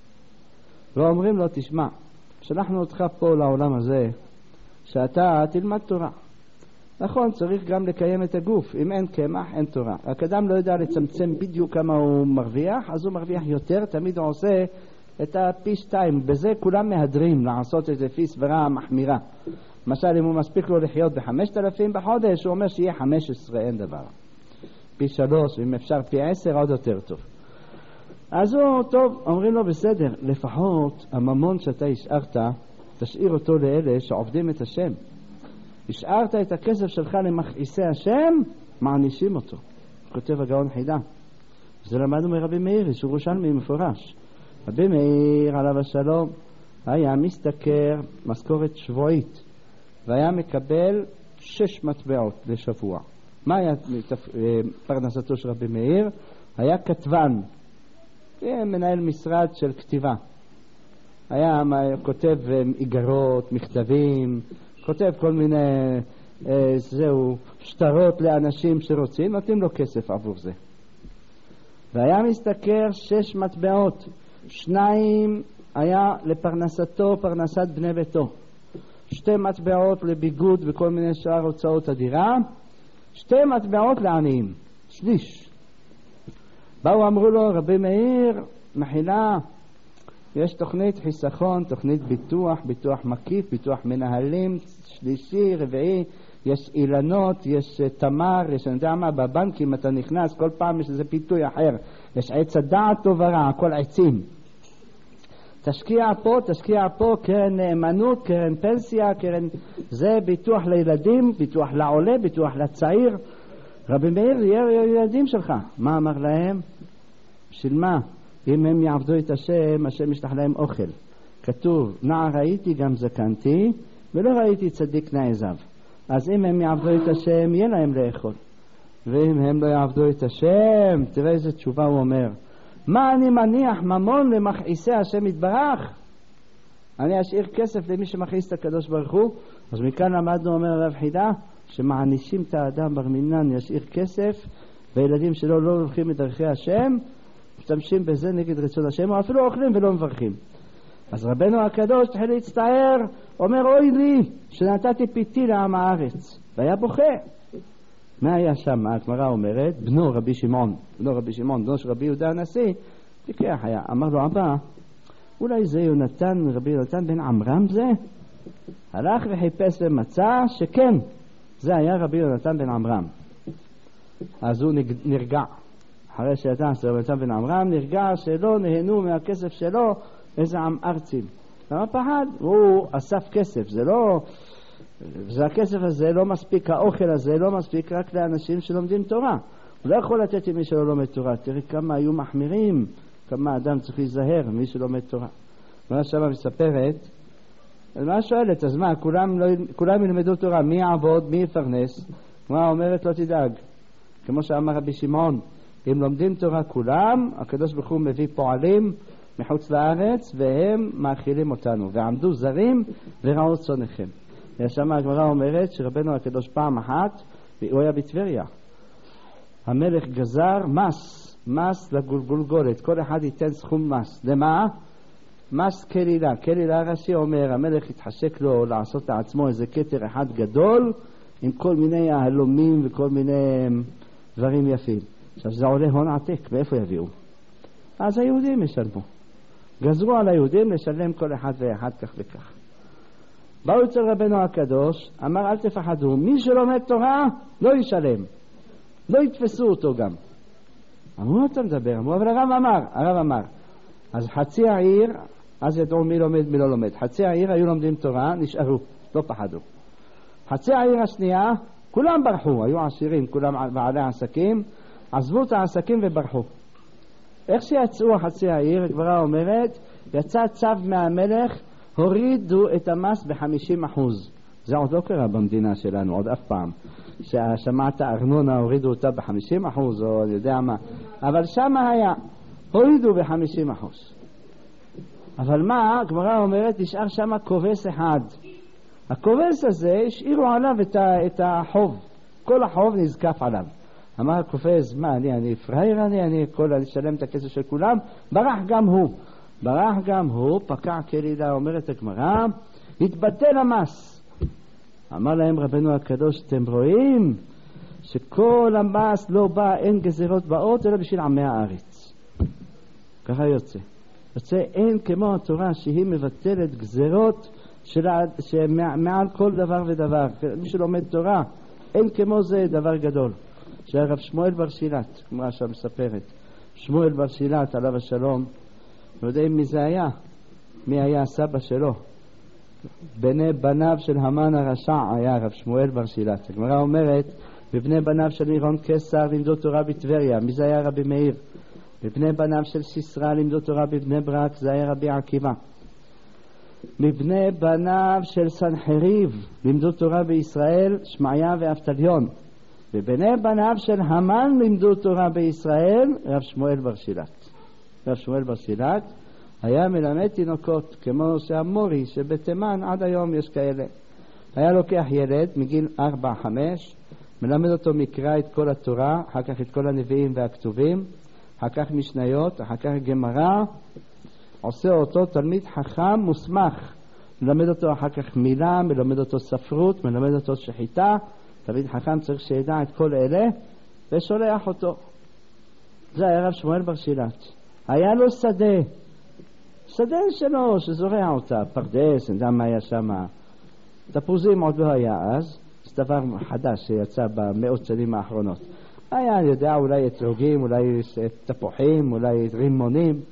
לא אומרים לו, תשמע, שלחנו אותך פה לעולם הזה, שאתה תלמד תורה. נכון, צריך גם לקיים את הגוף. אם אין קמח, אין תורה. האדם לא יודע לצמצם בדיוק כמה הוא מרוויח, אז הוא מרוויח יותר, תמיד הוא עושה את הפי 2. בזה כולם מהדרים לעשות את פי סברה מחמירה. למשל, אם הוא מספיק לו לחיות ב5,000 בחודש, הוא אומר שיהיה 15, אין דבר. פי 3, אם אפשר פי 10, עוד יותר טוב. אז הוא, טוב, אומרים לו בסדר, לפחות הממון שאתה השארת, תשאיר אותו לאלה שעובדים את השם. השארת את הכסף שלך למכעיסי השם, מענישים אותו. כותב הגאון חידה. זה למדנו מרבי מאיר, שהוא ירושלמי מפורש. רבי מאיר עליו השלום היה משתכר משכורת שבועית, והיה מקבל 6 מטבעות לשבוע. מה היה פרנסתו של רבי מאיר? היה כתבן, מנהל משרד של כתיבה. היה כותב איגרות, מכתבים, כותב כל מיני שטרות לאנשים שרוצים, נותנים לו כסף עבור זה. והיה משתכר 6 מטבעות, 2 היה לפרנסתו, פרנסת בני ביתו, 2 מטבעות לביגוד וכל מיני שאר הוצאות הדירה, 2 מטבעות לעניים, שליש. באו אמרו לו, רבי מאיר, מחילה, יש תוכנית חיסכון, תוכנית ביטוח מקיף, ביטוח מנהלים, שלישי, רביעי, יש אילנות, יש תמר, יש אני יודע מה, בבנקים אתה נכנס, כל פעם יש איזה פיתוי אחר, יש עץ הדעת טוב ורע, הכל עצים. תשקיע פה, קרן נאמנות, קרן פנסיה, קרן זה ביטוח לילדים, ביטוח לעולה, ביטוח לצעיר. רבי מאיר, יהיה ילדים שלך. מה אמר להם? בשביל מה? אם הם יעבדו את השם, השם ישלח להם אוכל. כתוב, נער ראיתי גם זקנתי, ולא ראיתי צדיק נעזב. אז אם הם יעבדו את השם, יהיה להם לאכול. ואם הם לא יעבדו את השם, תראה איזה תשובה הוא אומר. מה אני מניח ממון למכעיסי השם יתברך? אני אשאיר כסף למי שמכעיס את הקדוש ברוך הוא. אז מכאן למדנו, אומר הרב חידה, שמענישים את האדם בר מינן ישאיר כסף, והילדים שלו לא הולכים מדרכי השם, משתמשים בזה נגד רצון השם, או אפילו אוכלים ולא מברכים. אז רבנו הקדוש תחיל להצטער, אומר אוי לי שנתתי פיתי לעם הארץ, והיה בוכה. מה היה שם? הגמרא אומרת, בנו רבי שמעון, בנו של רבי יהודה הנשיא, תקח היה. אמר לו, אבא, אולי זה רבי יונתן בן עמרם זה? הלך וחיפש ומצא שכן, זה היה רבי יונתן בן עמרם. אז הוא נרגע. אחרי שידע רבי יונתן בן עמרם, נרגע שלא נהנו מהכסף שלו איזה עם ארצים. למה פחד? הוא אסף כסף, זה הכסף הזה לא מספיק, האוכל הזה לא מספיק רק לאנשים שלומדים תורה. הוא לא יכול לתת למי שלא לומד תורה. תראי כמה היו מחמירים, כמה אדם צריך להיזהר מי שלומד תורה. מה שמה מספרת, מה שואלת, אז מה, כולם ילמדו תורה, מי יעבוד, מי יפרנס? מה אומרת, לא תדאג. כמו שאמר רבי שמעון, אם לומדים תורה כולם, הקדוש ברוך הוא מביא פועלים מחוץ לארץ, והם מאכילים אותנו, ועמדו זרים וראו צונכם. שם הגמרא אומרת שרבנו הקדוש פעם אחת, הוא היה בטבריה. המלך גזר מס לגולגולת, כל אחד ייתן סכום מס. למה? מס כלילה. כלילה רש"י אומר, המלך התחשק לו לעשות לעצמו איזה כתר אחד גדול, עם כל מיני ההלומים וכל מיני דברים יפים. עכשיו זה עולה הון עתק, מאיפה יביאו? אז היהודים ישלמו. גזרו על היהודים לשלם כל אחד ואחד כך וכך. באו אצל רבנו הקדוש, אמר אל תפחדו, מי שלומד תורה לא ישלם, לא יתפסו אותו גם. אמרו אתה מדבר, אבל הרב אמר, אז חצי העיר, אז ידעו מי לומד מי לא לומד, חצי העיר היו לומדים תורה, נשארו, לא פחדו. חצי העיר השנייה, כולם ברחו, היו עשירים, כולם בעלי עסקים, עזבו את העסקים וברחו. איך שיצאו חצי העיר, הגמרא אומרת, יצא צו מהמלך, הורידו את המס ב-50%. זה עוד לא קרה במדינה שלנו, עוד אף פעם. ששמעת ארנונה, הורידו אותה ב-50%, או אני יודע מה. אבל שם היה, הורידו ב-50%. אבל מה, הגמרא אומרת, נשאר שם כובס אחד. הכובס הזה, השאירו עליו את החוב. כל החוב נזקף עליו. אמר הכובס, מה, אני פראייר, אני אשלם את הכסף של כולם? ברח גם הוא, פקע כלילה, אומרת הגמרא, התבטל המס. אמר להם רבנו הקדוש, אתם רואים שכל המס לא בא, אין גזירות באות, אלא בשביל עמי הארץ. ככה יוצא, אין כמו התורה שהיא מבטלת גזירות שמעל כל דבר ודבר. מי שלומד תורה, אין כמו זה דבר גדול. שהרב שמואל בר שילת, כמו עכשיו מספרת, שמואל בר שילת עליו השלום, לא יודעים מי זה היה, מי היה הסבא שלו. בניו של המן הרשע היה רב שמואל בר שילת. הגמרא אומרת, בבני בניו של נירון קיסר לימדו תורה בטבריה, מי זה היה? רבי מאיר. בבני בניו של סיסרא לימדו תורה בבני ברק, זה היה רבי עקיבא. מבני בניו של סנחריב לימדו תורה בישראל, שמעיה ואבטליון. ובני בניו של המן לימדו תורה בישראל, רב שמואל בר שילת. רב שמואל בר שילת היה מלמד תינוקות, כמו שהמורי שבתימן עד היום יש כאלה. היה לוקח ילד מגיל 4-5, מלמד אותו מקרא את כל התורה, אחר כך את כל הנביאים והכתובים, אחר כך משניות, אחר כך גמרא, עושה אותו תלמיד חכם מוסמך. מלמד אותו אחר כך מילה, מלמד אותו ספרות, מלמד אותו שחיטה. תלמיד חכם צריך שידע את כל אלה, ושולח אותו. זה היה רב שמואל בר שילת. היה לו שדה שלו שזורע אותה, פרדס, אני יודע מה היה שם. תפוזים עוד לא היה אז, זה דבר חדש שיצא במאות שנים האחרונות. היה, אני יודע, אולי אתרוגים, אולי תפוחים, אולי רימונים.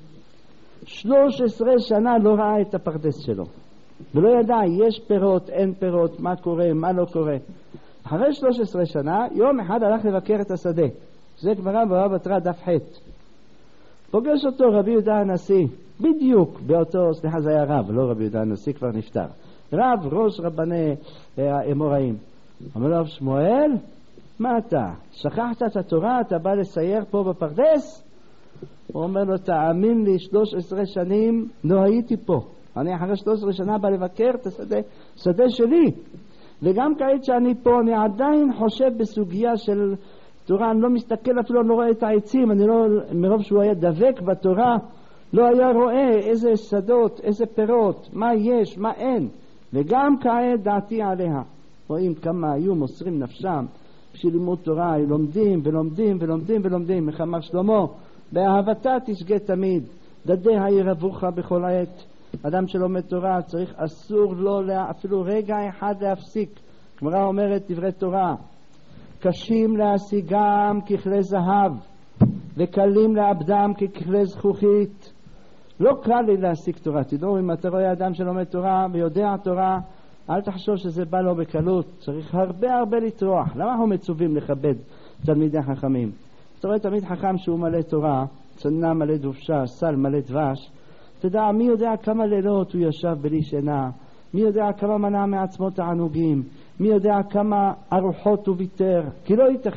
13 שנה לא ראה את הפרדס שלו. ולא ידע, יש פירות, אין פירות, מה קורה, מה לא קורה. אחרי 13 שנה, יום אחד הלך לבקר את השדה. זה גמרא בבבא בתרא דף ח'. פוגש אותו רבי יהודה הנשיא, בדיוק באותו, סליחה זה היה רב, לא רבי יהודה הנשיא, כבר נפטר. רב, ראש רבני האמוראים. אומר לו, שמואל, מה אתה? שכחת את התורה, אתה בא לסייר פה בפרדס? הוא אומר לו, תאמין לי, 13 שנים לא הייתי פה. אני אחרי 13 שנה בא לבקר את השדה שלי. וגם כעת שאני פה, אני עדיין חושב בסוגיה של תורה, אני לא מסתכל אפילו, אני לא רואה את העצים, אני לא, מרוב שהוא היה דבק בתורה, לא היה רואה איזה שדות, איזה פירות, מה יש, מה אין. וגם כעת דעתי עליה. רואים כמה היו מוסרים נפשם בשביל לימוד תורה, לומדים ולומדים ולומדים ולומדים. איך אמר שלמה, באהבתה תשגה תמיד, דדיה ירבוך בכל עת. אדם שלומד תורה צריך, אסור לו אפילו רגע אחד להפסיק. גמרא אומרת דברי תורה, קשים להשיגם ככלי זהב וקלים לאבדם ככלי זכוכית. לא קל לי להשיג תורה. תדעו, אם אתה רואה אדם שלומד תורה ויודע תורה, אל תחשוב שזה בא לו בקלות. צריך הרבה לטרוח. למה אנחנו מצווים לכבד תלמידי חכמים? אתה רואה תלמיד חכם שהוא מלא תורה, צנע מלא דובשה, סל מלא דבש, תדע, מי יודע כמה לילות הוא ישב בלי שינה, מי יודע כמה מנע מעצמו תענוגים, מי יודע כמה ארוחות הוא ויתר, כי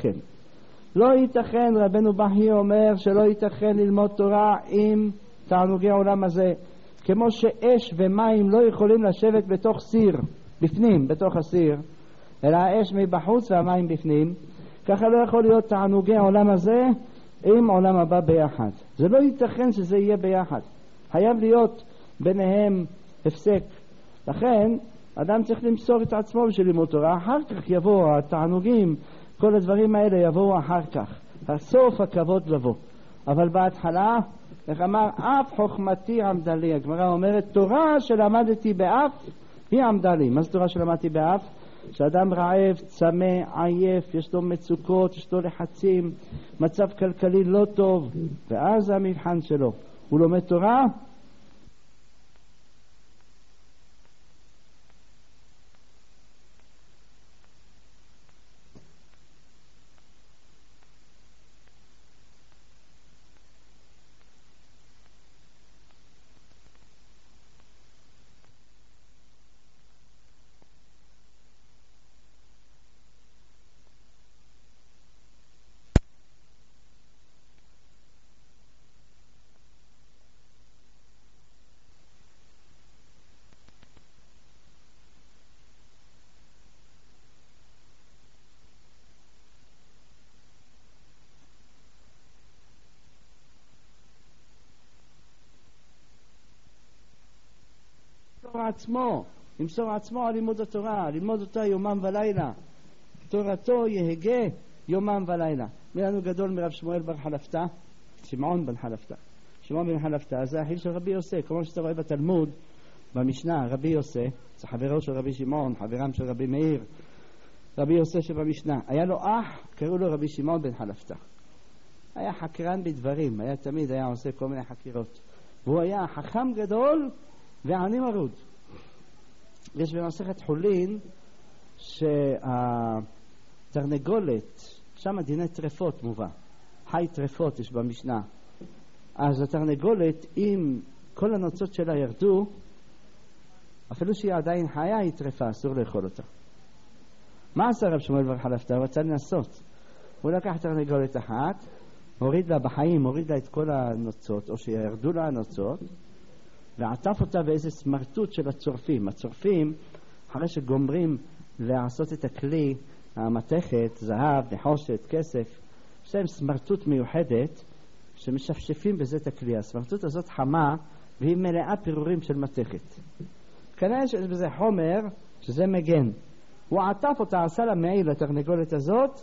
לא ייתכן, רבנו בכי אומר שלא ייתכן ללמוד תורה עם תענוגי העולם הזה, כמו שאש ומים לא יכולים לשבת בתוך סיר, בפנים, בתוך הסיר, אלא האש מבחוץ והמים בפנים, ככה לא יכול להיות תענוגי העולם הזה עם עולם הבא ביחד. זה לא ייתכן שזה יהיה ביחד. חייב להיות ביניהם הפסק. לכן, אדם צריך למסור את עצמו בשביל לימוד תורה. אחר כך יבוא התענוגים, כל הדברים האלה יבואו אחר כך. הסוף הכבוד לבוא. אבל בהתחלה, איך אמר, אף חוכמתי עמדה לי. הגמרא אומרת, תורה שלמדתי באף, היא עמדה לי. מה זה תורה שלמדתי באף? שאדם רעב, צמא, עייף, יש לו מצוקות, יש לו לחצים, מצב כלכלי לא טוב, ואז המבחן שלו. הוא לומד תורה, למסור עצמו על לימוד התורה, ללמוד אותה יומם ולילה. תורתו יהגה יומם ולילה. מי לנו גדול מרב שמואל בר חלפתא? שמעון בן חלפתא. שמעון בן חלפתא זה אחיו של רבי יוסי, כמו שאתה רואה בתלמוד, במשנה, רבי יוסי, זה חברו של רבי שמעון, חברם של רבי מאיר, רבי יוסי שבמשנה. היה לו אח, קראו לו רבי שמעון בן חלפתא. היה חקרן בדברים, תמיד היה עושה כל מיני חקירות. והוא היה חכם גדול ועני מרוד. יש במסכת חולין שהתרנגולת, שם דיני טרפות מובא, חי טרפות יש במשנה. אז התרנגולת, אם כל הנוצות שלה ירדו, אפילו שהיא עדיין חיה, היא טרפה, אסור לאכול אותה. מה עשה רב שמואל בר חלפתא? הוא רצה לנסות. הוא לקח תרנגולת אחת, הוריד לה בחיים, הוריד לה את כל הנוצות, או שירדו לה הנוצות, ועטף אותה באיזה סמרטוט של הצורפים. הצורפים, אחרי שגומרים לעשות את הכלי, המתכת, זהב, נחושת, כסף, יש להם סמרטוט מיוחדת, שמשפשפים בזה את הכלי. הסמרטוט הזאת חמה, והיא מלאה פירורים של מתכת. כנראה שיש בזה חומר, שזה מגן. הוא עטף אותה, עשה לה מעיל לתרנגולת הזאת,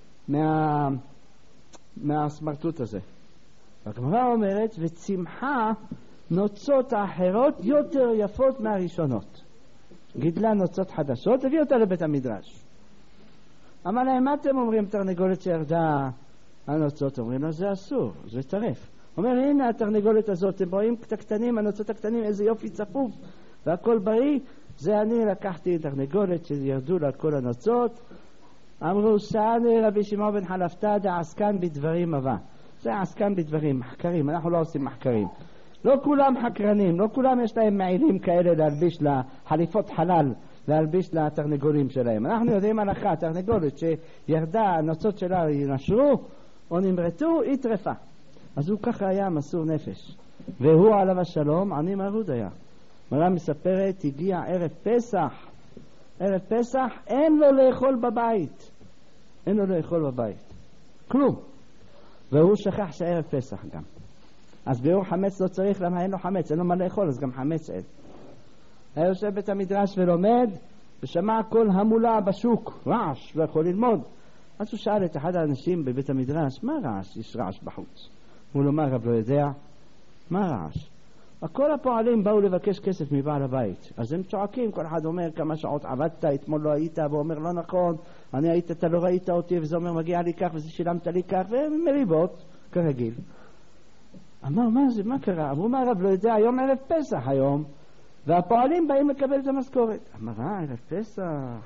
מהסמרטוט הזה. הגמרא אומרת, וצמחה נוצות האחרות יותר יפות מהראשונות. גידלה נוצות חדשות, הביא אותה לבית המדרש. אמר להם, מה אתם אומרים, תרנגולת שירדה הנוצות? אומרים לו, זה אסור, זה טרף. אומר, הנה התרנגולת הזאת, אתם רואים את הקטנים, הנוצות הקטנים, איזה יופי צפוף, והכל בריא. זה אני לקחתי תרנגולת שירדו לה כל הנוצות. אמרו, סעני רבי שמעון בן חלפתא דעסקן בדברים הבא. זה עסקן בדברים, מחקרים, אנחנו לא עושים מחקרים. לא כולם חקרנים, לא כולם יש להם מעילים כאלה להלביש לחליפות חלל, להלביש לתרנגולים שלהם. אנחנו יודעים הלכה, תרנגולת שירדה, הנוצות שלה ינשרו או נמרטו, היא טרפה. אז הוא ככה היה מסור נפש. והוא עליו השלום, עני מרוד היה. מראה מספרת, הגיע ערב פסח. ערב פסח אין לו לאכול בבית. אין לו לאכול בבית. כלום. והוא שכח שערב פסח גם. אז ביום חמץ לא צריך, למה אין לו חמץ? אין לו מה לאכול, אז גם חמץ אין. היה יושב בית המדרש ולומד, ושמע כל המולה בשוק, רעש, לא יכול ללמוד. אז הוא שאל את אחד האנשים בבית המדרש, מה רעש? יש רעש בחוץ. הוא לא מה, רב לא יודע? מה רעש? כל הפועלים באו לבקש כסף מבעל הבית. אז הם צועקים, כל אחד אומר כמה שעות עבדת, אתמול לא היית, והוא אומר לא נכון, אני היית, אתה לא ראית אותי, וזה אומר מגיע לי כך, וזה שילמת לי כך, והם מריבות, כרגיל. אמר, מה זה, מה קרה? אמרו, מה רב לא יודע, היום ערב פסח היום, והפועלים באים לקבל את המשכורת. אמר, ערב פסח.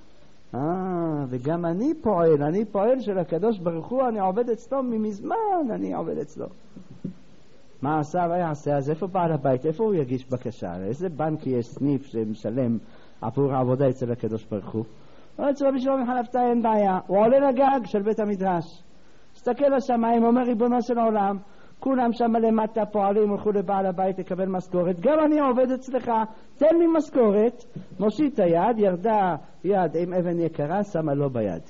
וגם אני פועל של הקדוש ברוך הוא, אני עובד אצלו ממזמן, אני עובד אצלו. מה עשה ויעשה? אז איפה בעל הבית? איפה הוא יגיש בקשה? איזה בנק יש סניף שמשלם עבור העבודה אצל הקדוש ברוך הוא? אצל רבי שמעון בן חלפתא אין בעיה. הוא עולה לגג של בית המדרש. מסתכל לשמיים, אומר ריבונו של עולם, כולם שם למטה פועלים, הולכו לבעל הבית לקבל משכורת. גם אני עובד אצלך, תן לי משכורת. מושיט היד, ירדה יד עם אבן יקרה, שמה לו ביד.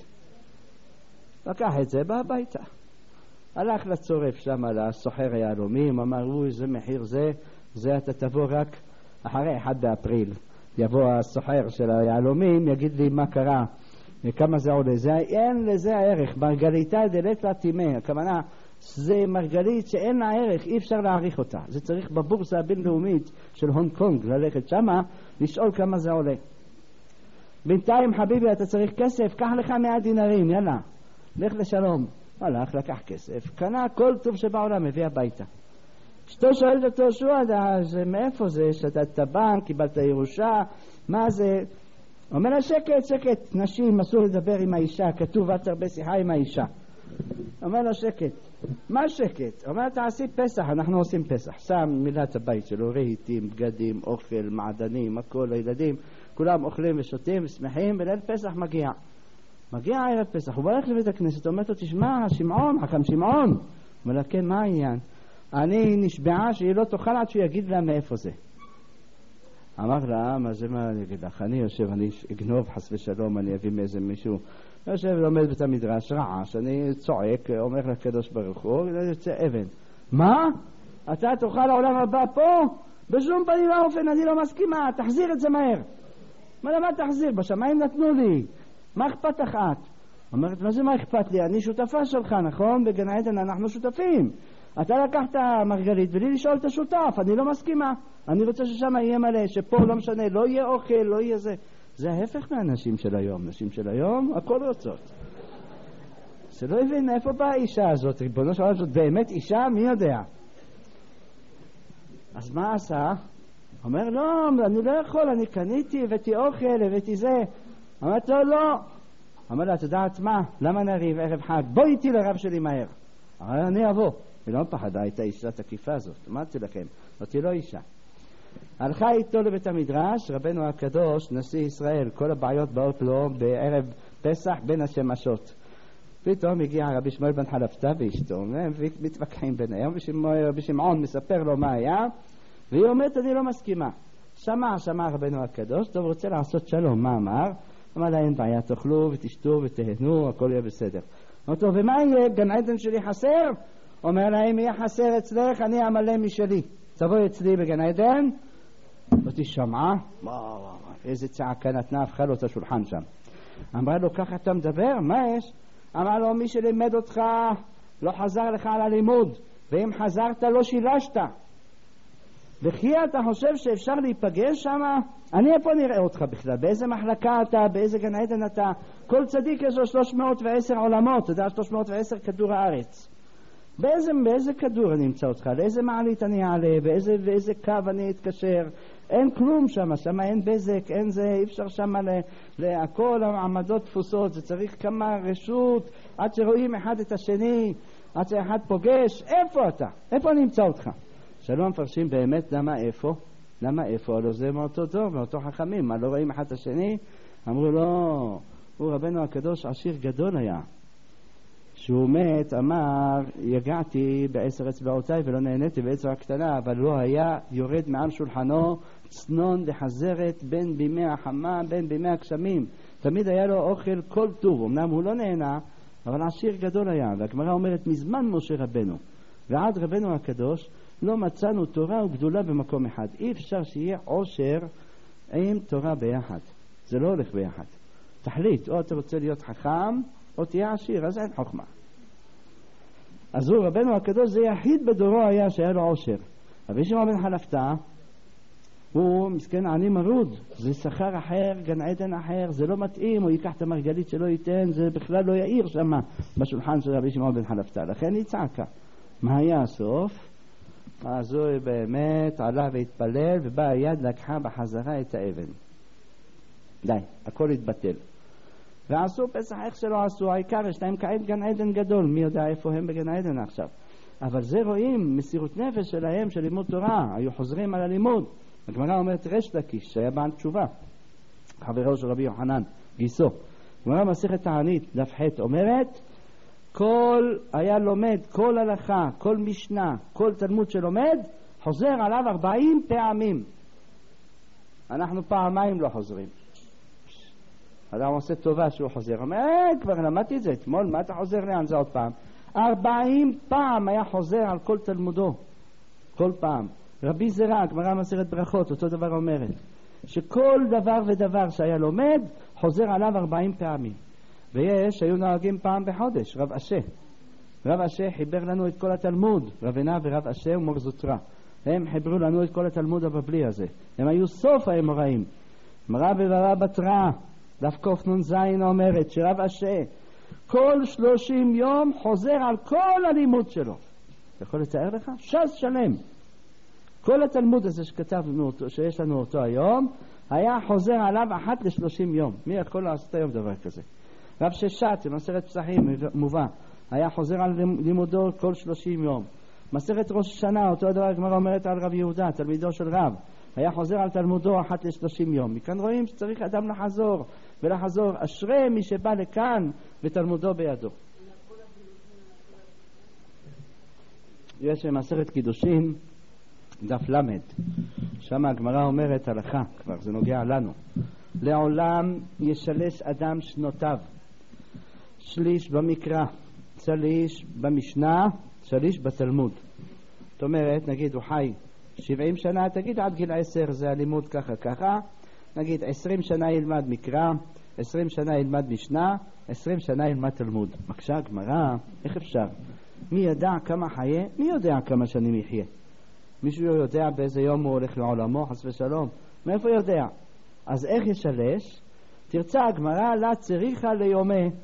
לקח את זה, בא הביתה. הלך לצורף שם, לסוחר היהלומים, אמר, איזה מחיר זה אתה תבוא רק אחרי 1 באפריל. יבוא הסוחר של היהלומים, יגיד לי מה קרה, וכמה זה עולה. אין לזה הערך. מרגליתא דלתרא טימא, הכוונה, זה מרגלית שאין לה ערך, אי אפשר להעריך אותה. זה צריך בבורסה הבינלאומית של הונג קונג ללכת שמה, לשאול כמה זה עולה. בינתיים חביבי, אתה צריך כסף, קח לך 100 דינרים, יאללה, לך לשלום. הלך, לקח כסף, קנה כל טוב שבעולם, הביא הביתה. אשתו שואלת אותו, זה מאיפה זה? שתת בנק, קיבלת ירושה, מה זה? אומר לה, שקט, נשים אסור לדבר עם האישה, כתוב אל תרבה שיחה עם האישה. אומר לה, שקט. מה שקט? אומר לה, תעשי פסח, אנחנו עושים פסח. שם מילת הבית שלו, רהיטים, בגדים, אוכל, מעדנים, הכל, הילדים, כולם אוכלים ושותים ושמחים, וליל פסח מגיע ערב פסח, הוא בלך לבית הכנסת, אומר לו, תשמע, שמעון, חכם שמעון. אומר לה, כן, מה העניין? אני נשבעה שהיא לא תאכל עד שהוא יגיד לה מאיפה זה. אמר לה, מה זה, מה אני אגיד לך? אני יושב, אני אגנוב חס ושלום, אני אביא מאיזה מישהו. יושב ולומד בית המדרש, רעש, אני צועק, אומר לקדוש ברוך הוא, יוצא אבן. מה? אתה תאכל העולם הבא פה? בשום פנים ואופן, אני לא מסכימה, תחזיר את זה מהר. מה תחזיר? בשמיים נתנו לי. מה אכפת לך את? אומרת, מה זה מה אכפת לי? אני שותפה שלך, נכון? בגן עדן אנחנו שותפים. אתה לקחת מרגלית בלי לשאול את השותף, אני לא מסכימה. אני רוצה ששם יהיה מלא, שפה לא משנה, לא יהיה אוכל, לא יהיה זה. זה ההפך מהנשים של היום. נשים של היום, הכל רוצות. שלא הבין מאיפה באה האישה הזאת, ריבונו של עולם, זאת באמת אישה, מי יודע? אז מה עשה? אומר, לא, אני לא יכול, אני קניתי, הבאתי אוכל, הבאתי זה. אמרת לו, לא. אמר לה, את יודעת מה? למה נריב ערב חג? בוא איתי לרב שלי מהר. אמר, אני אבוא. היא לא פחדה את האישה התקיפה הזאת. אמרתי לכם, אותי לא אישה. הלכה איתו לבית המדרש, רבנו הקדוש, נשיא ישראל, כל הבעיות באות לו בערב פסח בין השמשות. פתאום הגיע רבי שמואל בן חלפתא ואשתו, ומתווכחים ביניהם, רבי שמעון מספר לו מה היה, והיא אומרת, אני לא מסכימה. שמע רבנו הקדוש, טוב, רוצה לעשות שלום, מה אמר? אמר לה, אין בעיה, תאכלו ותשתו ותהנו, הכל יהיה בסדר. אמר טוב, ומה יהיה, גן עדן שלי חסר? אומר לה, אם יהיה חסר אצלך, אני אמלא משלי. תבואי אצלי בגן עדן, אותי שמעה, איזה צעקה נתנה, הפכה לו את השולחן שם. אמרה לו, ככה אתה מדבר? מה יש? אמר לו, מי שלימד אותך לא חזר לך על הלימוד, ואם חזרת לא שילשת. וכי אתה חושב שאפשר להיפגש שם? אני איפה נראה אותך בכלל? באיזה מחלקה אתה? באיזה גן עדן אתה? כל צדיק יש לו 310 עולמות, אתה יודע, 310 כדור הארץ. באיזה כדור אני אמצא אותך? לאיזה מעלית אני אעלה? באיזה קו אני אתקשר? אין כלום שם אין בזק, אין זה, אי אפשר שם להכל העמדות תפוסות, זה צריך כמה רשות, עד שרואים אחד את השני, עד שאחד פוגש, איפה אתה? איפה אני אמצא אותך? שלום מפרשים באמת למה איפה? הלוא זה מאותו דור, מאותו חכמים, מה לא רואים אחד את השני? אמרו לו, הוא רבנו הקדוש עשיר גדול היה. שהוא מת, אמר, יגעתי ב10 אצבעותיי ולא נהניתי באצבע הקטנה, אבל לא היה יורד מעל שולחנו צנון וחזרת בין בימי החמה, בין בימי הגשמים. תמיד היה לו אוכל כל טוב, אמנם הוא לא נהנה, אבל עשיר גדול היה. והגמרא אומרת, מזמן משה רבנו ועד רבנו הקדוש לא מצאנו תורה וגדולה במקום אחד. אי אפשר שיהיה עושר עם תורה ביחד, זה לא הולך ביחד. תחליט, או אתה רוצה להיות חכם או תהיה עשיר, אז אין חוכמה. אז הוא רבנו הקדוש זה יחיד בדורו היה שהיה לו עושר. רבי שמעון בן חלפתא הוא מסכן עני מרוד, זה שכר אחר, גן עדן אחר, זה לא מתאים, הוא ייקח את המרגלית שלא ייתן, זה בכלל לא יאיר שם בשולחן של רבי שמעון בן חלפתא. לכן היא צעקה. מה היה הסוף? אז הוא באמת עלה והתפלל, ובאה היד לקחה בחזרה את האבן. די, הכל התבטל. ועשו פסח איך שלא עשו, העיקר יש להם כעת גן עדן גדול, מי יודע איפה הם בגן עדן עכשיו. אבל זה רואים מסירות נפש שלהם של לימוד תורה, היו חוזרים על הלימוד. הגמרא אומרת ריש לקיש שהיה בעל תשובה, חברו של רבי יוחנן גיסו. הגמרא מסכת תענית דף ח' אומרת, כל היה לומד, כל הלכה, כל משנה, כל תלמוד שלומד חוזר עליו 40 פעמים. אנחנו פעמיים לא חוזרים. אדם עושה טובה שהוא חוזר, אומר, כבר למדתי את זה אתמול, מה אתה חוזר לאן זה עוד פעם? 40 פעם היה חוזר על כל תלמודו, כל פעם. רבי זרע, גמרא מסכת ברכות, אותו דבר אומרת, שכל דבר ודבר שהיה לומד, חוזר עליו 40 פעמים. ויש, היו נוהגים פעם בחודש, רב אשה. רב אשה חיבר לנו את כל התלמוד, רבנה ורב אשה ומור זוטרה. הם חיברו לנו את כל התלמוד הבבלי הזה. הם היו סוף האמוראים. מראה בברה בתרא, דף קנ"ז אומרת שרב אשה כל 30 יום חוזר על כל הלימוד שלו. אתה יכול לתאר לך? ש"ס שלם. כל התלמוד הזה שכתבנו אותו, שיש לנו אותו היום, היה חוזר עליו אחת ל30 יום. מי יכול לעשות היום דבר כזה? רב ששת, מסכת פסחים מובא, היה חוזר על לימודו כל 30 יום. מסכת ראש השנה, אותו הדבר הגמרא אומרת על רב יהודה, תלמידו של רב, היה חוזר על תלמודו אחת ל30 יום. מכאן רואים שצריך אדם לחזור ולחזור. אשרי מי שבא לכאן ותלמודו בידו. יש מסכת קידושין דף למד, שם הגמרא אומרת הלכה, כבר זה נוגע לנו, לעולם ישלש אדם שנותיו, שליש במקרא, שליש במשנה, שליש בתלמוד. זאת אומרת, נגיד הוא חי 70 שנה, תגיד עד גיל 10 זה הלימוד ככה ככה, נגיד 20 שנה ילמד מקרא, 20 שנה ילמד משנה, 20 שנה ילמד תלמוד. מקשה הגמרא, איך אפשר? מי ידע כמה חיה? מי יודע כמה שנים יחיה? מישהו יודע באיזה יום הוא הולך לעולמו, חס ושלום? מאיפה יודע? אז איך ישלש? תרצה הגמרא, לה צריכה ליומי.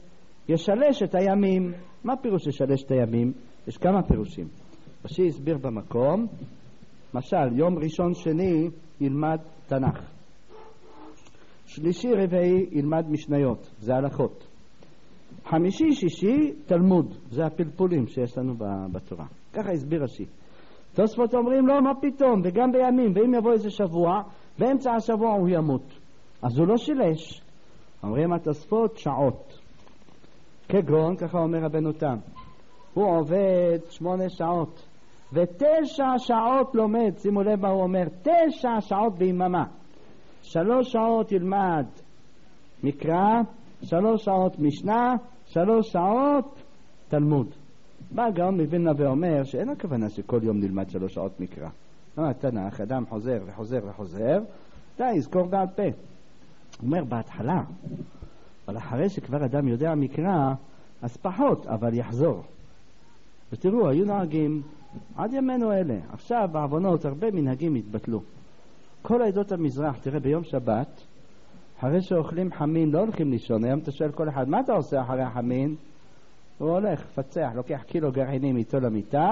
ישלש את הימים. מה פירוש ישלש את הימים? יש כמה פירושים. רש"י הסביר במקום, למשל, יום ראשון שני ילמד תנ"ך, שלישי רביעי ילמד משניות, זה הלכות, חמישי שישי תלמוד, זה הפלפולים שיש לנו בתורה. ככה הסביר רש"י. תוספות אומרים לא, מה פתאום, וגם בימים, ואם יבוא איזה שבוע, באמצע השבוע הוא ימות, אז הוא לא שילש. אומרים התוספות שעות, כגון, ככה אומר רבנו תם, הוא עובד 8 שעות ו9 שעות לומד. שימו לב מה הוא אומר, 9 שעות ביממה, 3 שעות ילמד מקרא, 3 שעות משנה, 3 שעות תלמוד. בא הגאון מווילנה ואומר שאין הכוונה שכל יום נלמד 3 שעות מקרא. תנ"ך, אדם חוזר וחוזר וחוזר, די, יזכור בעל פה. הוא אומר בהתחלה, אבל אחרי שכבר אדם יודע מקרא אז פחות, אבל יחזור. ותראו, היו נהגים עד ימינו אלה. עכשיו בעוונות הרבה מנהגים התבטלו. כל עדות המזרח, תראה, ביום שבת אחרי שאוכלים חמין לא הולכים לישון. היום אתה שואל כל אחד, מה אתה עושה אחרי החמין? הוא הולך, פצח, לוקח קילו גרעינים איתו למיטה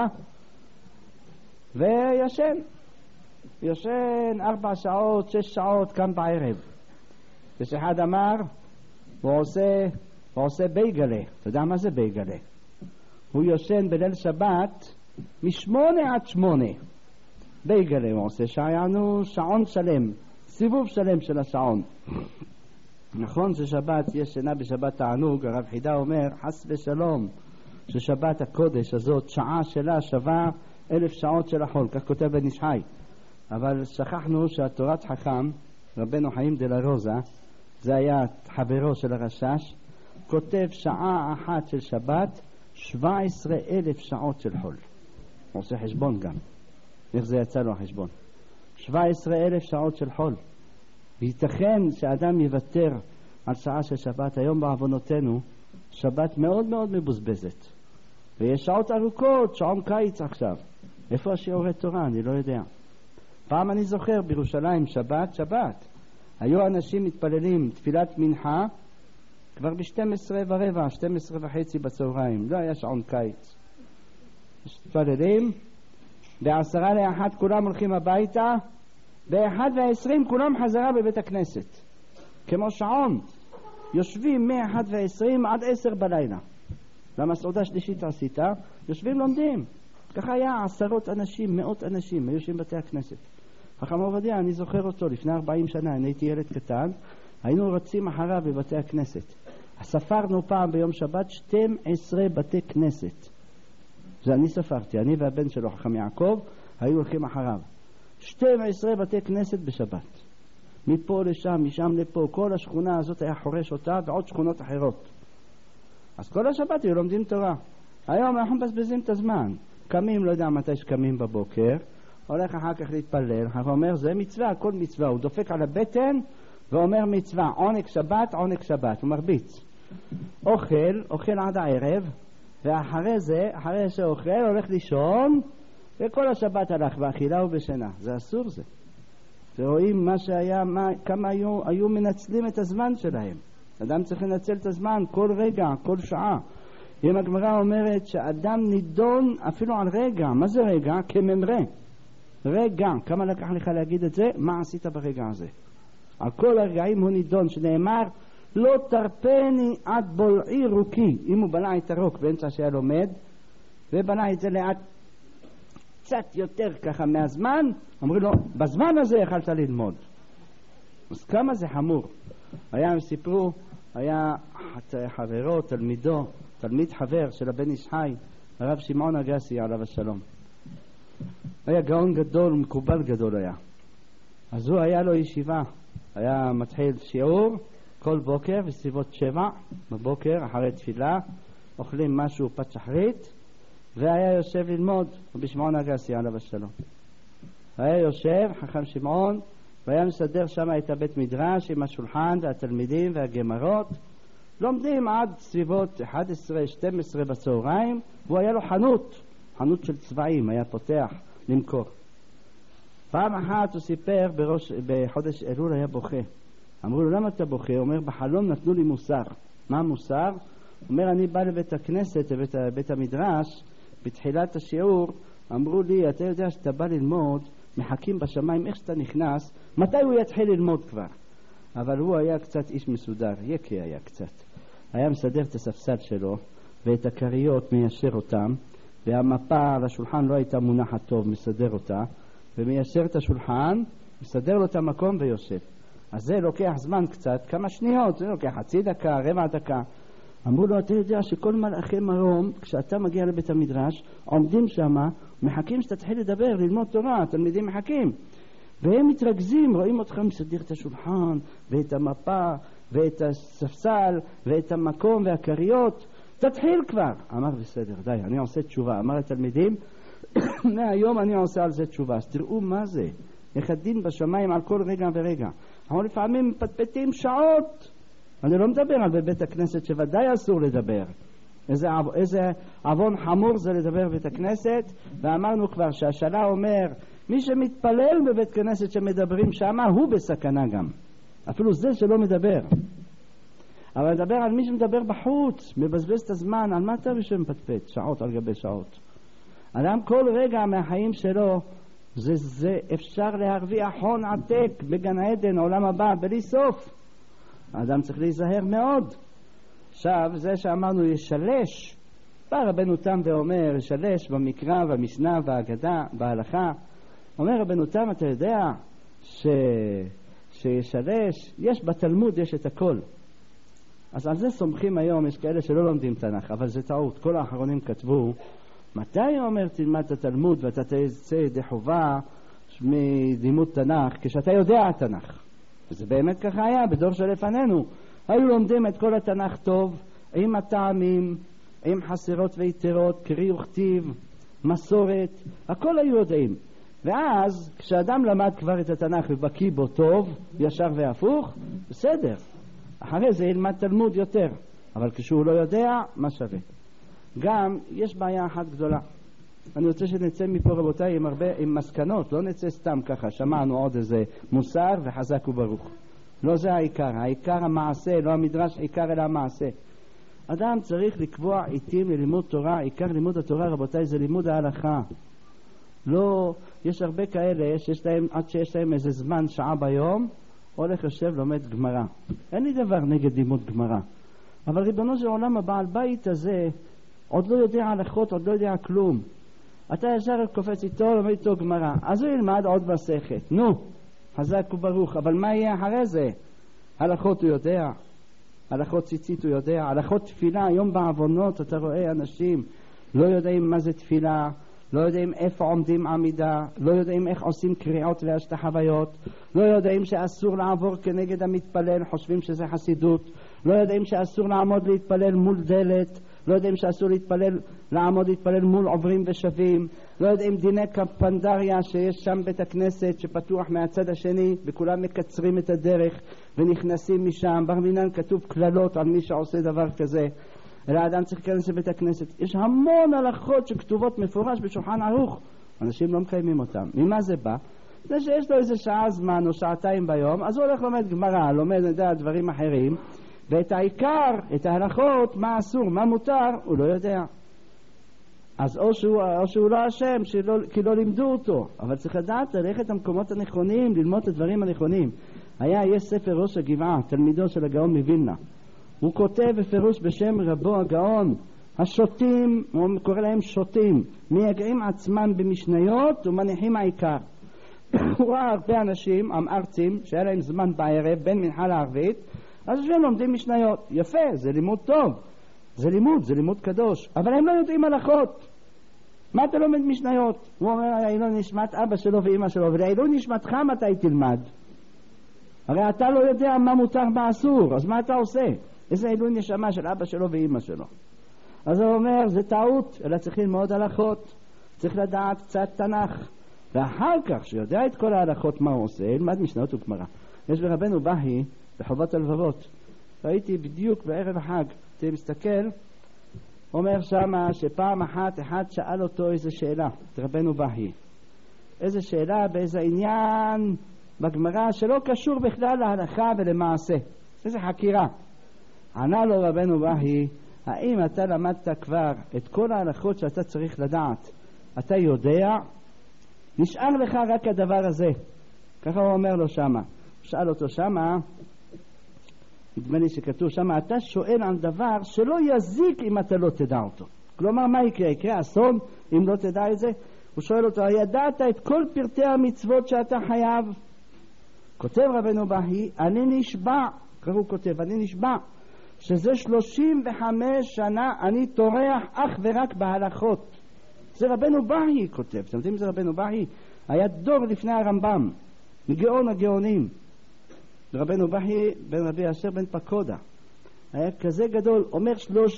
וישן. ישן 4 שעות, 6 שעות, קם בערב. יש אחד אמר, הוא עושה בייגלה. אתה יודע מה זה בייגלה? הוא יושן בליל שבת מ8 עד 8. בייגלה הוא עושה, שעיינו שעון שלם, סיבוב שלם של השעון. נכון ששבת, יש שינה בשבת תענוג. הרב חידה אומר, חס ושלום, ששבת הקודש הזאת, שעה שלה שווה 1000 שעות של החול, כך כותב בן איש חי. אבל שכחנו שהתורת חכם, רבנו חיים דלה רוזה, זה היה חברו של הרשש, כותב שעה אחת של שבת 17,000 שעות של חול. הוא עושה חשבון גם, איך זה יצא לו החשבון, 17,000 שעות של חול. וייתכן שאדם יוותר על שעה של שבת. היום בעוונותינו שבת מאוד מאוד מבוזבזת, ויש שעות ארוכות, שעון קיץ עכשיו. איפה השיעורי תורה? אני לא יודע. פעם אני זוכר בירושלים שבת היו אנשים מתפללים תפילת מנחה כבר ב-12:15, 12:30 בצהריים. לא היה שעון קיץ. מתפללים, ב10:50 כולם הולכים הביתה, ב1:20 כולם חזרה בבית הכנסת. כמו שעון. יושבים מ1:20 עד 10 בלילה. למה סעודה שלישית עשית? יושבים לומדים. ככה היה 10 אנשים, 100 אנשים, היו יושבים בבתי הכנסת. חכם עובדיה, אני זוכר אותו לפני 40 שנה, אני הייתי ילד קטן, היינו רצים אחריו בבתי הכנסת. ספרנו פעם ביום שבת 12 בתי כנסת. זה אני ספרתי, אני והבן שלו חכם יעקב היו הולכים אחריו. 12 בתי כנסת בשבת. מפה לשם, משם לפה, כל השכונה הזאת היה חורש אותה ועוד שכונות אחרות. אז כל השבת היו לומדים תורה. היום אנחנו מבזבזים את הזמן. קמים, לא יודע מתי שקמים בבוקר, הולך אחר כך להתפלל, הוא אומר זה מצווה, כל מצווה. הוא דופק על הבטן ואומר מצווה, עונג שבת, עונג שבת. הוא מרביץ. אוכל עד הערב, ואחרי זה, אחרי שאוכל, הולך לישון, וכל השבת הלך באכילה ובשינה. זה אסור זה. ורואים מה שהיה, כמה היו מנצלים את הזמן שלהם. אדם צריך לנצל את הזמן כל רגע, כל שעה. אם הגמרא אומרת שאדם נידון אפילו על רגע. מה זה רגע? כממרה. רגע, כמה לקח לך להגיד את זה? מה עשית ברגע הזה? על כל הרגעים הוא נידון, שנאמר לא תרפני עד בולעי רוקי. אם הוא בלע את הרוק באמצע שהיה לומד ובלע את זה לאט קצת יותר ככה מהזמן, אמרו לו בזמן הזה יכלת ללמוד. אז כמה זה חמור. הם סיפרו, היה חברו, תלמיד חבר של הבן איש חי, הרב שמעון אגסי עליו השלום. היה גאון גדול, מקובל גדול היה. אז הוא היה לו ישיבה, היה מתחיל שיעור כל בוקר בסביבות 7 בבוקר אחרי תפילה, אוכלים משהו פת שחרית, והיה יושב ללמוד. רבי שמעון אגסי עליו השלום היה יושב, חכם שמעון, והיה מסדר שם את הבית מדרש עם השולחן והתלמידים והגמרות, לומדים עד סביבות 11-12 בצהריים. והוא היה לו חנות של צבעים, היה פותח למכור. פעם אחת הוא סיפר בחודש אלול היה בוכה. אמרו לו למה אתה בוכה? הוא אומר בחלום נתנו לי מוסר. מה מוסר? אומר, אני בא לבית הכנסת, לבית המדרש, בתחילת השיעור, אמרו לי, אתה יודע שאתה בא ללמוד, מחכים בשמיים, איך שאתה נכנס, מתי הוא יתחיל ללמוד כבר? אבל הוא היה קצת איש מסודר, יקי היה קצת. היה מסדר את הספסל שלו, ואת הקריות מיישר אותם, והמפה על השולחן לא הייתה מונחת טוב, מסדר אותה, ומיישר את השולחן, מסדר לו את המקום ויושב. אז זה לוקח זמן קצת, כמה שניות, זה לוקח חצי דקה, רבע דקה. אמרו לו, אתה יודע שכל מלאכי מרום, כשאתה מגיע לבית המדרש, עומדים שם, מחכים שתתחיל לדבר, ללמוד תורה, התלמידים מחכים. והם מתרכזים, רואים אותך מסדר את השולחן, ואת המפה, ואת הספסל, ואת המקום והקריות. תתחיל כבר. אמר, בסדר, די, אני עושה תשובה. אמר לתלמידים, מהיום אני עושה על זה תשובה. אז תראו מה זה. איך הדין בשמיים על כל רגע ורגע. אנחנו לפעמים מפטפטים שעות. אני לא מדבר על בבית הכנסת שוודאי אסור לדבר. איזה עוון חמור זה לדבר בבית הכנסת. ואמרנו כבר שהשאלה אומר, מי שמתפלל בבית כנסת שמדברים שמה, הוא בסכנה גם. אפילו זה שלא מדבר. אבל מדבר על מי שמדבר בחוץ, מבזבז את הזמן. על מה אתה בשביל מפטפט? שעות על גבי שעות. אדם כל רגע מהחיים שלו, זה אפשר להרוויח הון עתק בגן עדן, עולם הבא, בלי סוף. האדם צריך להיזהר מאוד. עכשיו, זה שאמרנו ישלש, בא רבנו תם ואומר, ישלש במקרא, במשנה, בהגדה, בהלכה. אומר רבנו תם, אתה יודע שישלש, יש בתלמוד, יש את הכל. אז על זה סומכים היום, יש כאלה שלא לומדים תנ"ך, אבל זה טעות. כל האחרונים כתבו, מתי אומר תלמד את התלמוד ואתה תצא ידי חובה מלימוד תנ"ך, כשאתה יודע התנ"ך. וזה באמת ככה היה, בדור שלפנינו. היו לומדים את כל התנ"ך טוב, עם הטעמים, עם חסרות ויתרות, קריא וכתיב, מסורת, הכל היו יודעים. ואז, כשאדם למד כבר את התנ"ך ובקיא בו טוב, ישר והפוך, בסדר. אחרי זה ילמד תלמוד יותר. אבל כשהוא לא יודע, מה שווה? גם יש בעיה אחת גדולה. אני רוצה שנצא מפה רבותיי עם מסקנות, לא נצא סתם ככה, שמענו עוד איזה מוסר וחזק וברוך. לא זה העיקר, העיקר המעשה, לא המדרש עיקר אלא המעשה. אדם צריך לקבוע עיתים ללימוד תורה, עיקר לימוד התורה רבותיי זה לימוד ההלכה. לא, יש הרבה כאלה שיש להם, עד שיש להם איזה זמן, שעה ביום, הולך יושב לומד גמרא. אין לי דבר נגד לימוד גמרא. אבל ריבונו של עולם, הבעל בית הזה עוד לא יודע הלכות, עוד לא יודע כלום. אתה ישר קופץ איתו, לומד איתו גמרא. אז הוא ילמד עוד מסכת. נו, חזק וברוך. אבל מה יהיה אחרי זה? הלכות הוא יודע. הלכות ציצית הוא יודע. הלכות תפילה, היום בעוונות אתה רואה אנשים לא יודעים מה זה תפילה, לא יודעים איפה עומדים עמידה, לא יודעים איך עושים קריאות להשתחוויות, לא יודעים שאסור לעבור כנגד המתפלל, חושבים שזה חסידות, לא יודעים שאסור לעמוד להתפלל מול דלת, לא יודעים שאסור לעמוד להתפלל מול עוברים ושבים, לא יודעים דיני קפנדריה שיש שם בית הכנסת שפתוח מהצד השני וכולם מקצרים את הדרך ונכנסים משם. ברמינן כתוב כללות על מי שעושה דבר כזה. אלא האדם צריך להיכנס לבית הכנסת. יש המון הלכות שכתובות מפורש בשולחן ערוך. אנשים לא מקיימים אותם. ממה זה בא? זה שיש לו איזה שעה זמן או שעתיים ביום, אז הוא הולך לומד גמרא, לומד דברים אחרים, ואת העיקר, את ההלכות, מה אסור, מה מותר, הוא לא יודע. אז או שהוא לא אשם, כי לא לימדו אותו. אבל צריך לדעת ללכת למקומות הנכונים, ללמוד את הדברים הנכונים. יש ספר ראש הגבעה, תלמידו של הגאון מווילנה. הוא כותב בפירוש בשם רבו הגאון, השוטים, הוא קורא להם שוטים, מייגעים עצמם במשניות ומניחים העיקר. הוא ראה הרבה אנשים, ארצים, שהיה להם זמן בערב, בין מנחה לערבית, אז הם לומדים משניות. יפה, זה לימוד טוב, זה לימוד קדוש, אבל הם לא יודעים הלכות. מה אתה לומד משניות? הוא אומר, העילוי נשמת אבא שלו ואמא שלו, ולעילוי נשמתך מתי תלמד? הרי אתה לא יודע מה מותר מה אסור, אז מה אתה עושה? איזה עילוי נשמה של אבא שלו ואמא שלו. אז הוא אומר, זה טעות, אלא צריך ללמוד הלכות, צריך לדעת קצת תנ"ך, ואחר כך שיודע את כל ההלכות מה הוא עושה, ילמד משניות וגמרא. יש ברבנו בהי בחובות הלבבות, ראיתי בדיוק בערב החג, אתה מסתכל, אומר שמה שפעם אחת אחד שאל אותו איזה שאלה, את רבנו בהי, איזה שאלה באיזה עניין בגמרא שלא קשור בכלל להלכה ולמעשה, איזה חקירה. ענה לו רבנו בהי, האם אתה למדת כבר את כל ההלכות שאתה צריך לדעת? אתה יודע? נשאר לך רק הדבר הזה. ככה הוא אומר לו שמה. שאל אותו שמה, נדמה לי שכתוב שמה, אתה שואל על דבר שלא יזיק אם אתה לא תדע אותו. כלומר, מה יקרה? יקרה אסון אם לא תדע את זה? הוא שואל אותו, ידעת את כל פרטי המצוות שאתה חייב? כותב רבנו בהי, אני נשבע, כך הוא כותב, אני נשבע, שזה 35 שנה אני תורח אך ורק בהלכות. זה רבנו בהי כותב, אתם יודעים זה רבנו בהי? היה דור לפני הרמב"ם, מגאון הגאונים. רבנו בהי בן רבי אשר בן פקודה. היה כזה גדול, אומר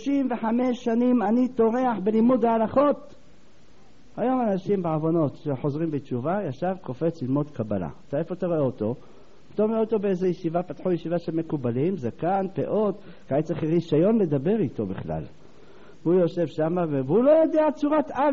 35 שנים אני תורח בלימוד ההלכות. היום אנשים בעוונות שחוזרים בתשובה, ישב קופץ ללמוד קבלה. אתה איפה אתה רואה אותו? אתה רואה אותו באיזו ישיבה, פתחו ישיבה של מקובלים, זקן, פאות, כאי צריך רישיון לדבר איתו בכלל. הוא יושב שם והוא לא יודע צורת א',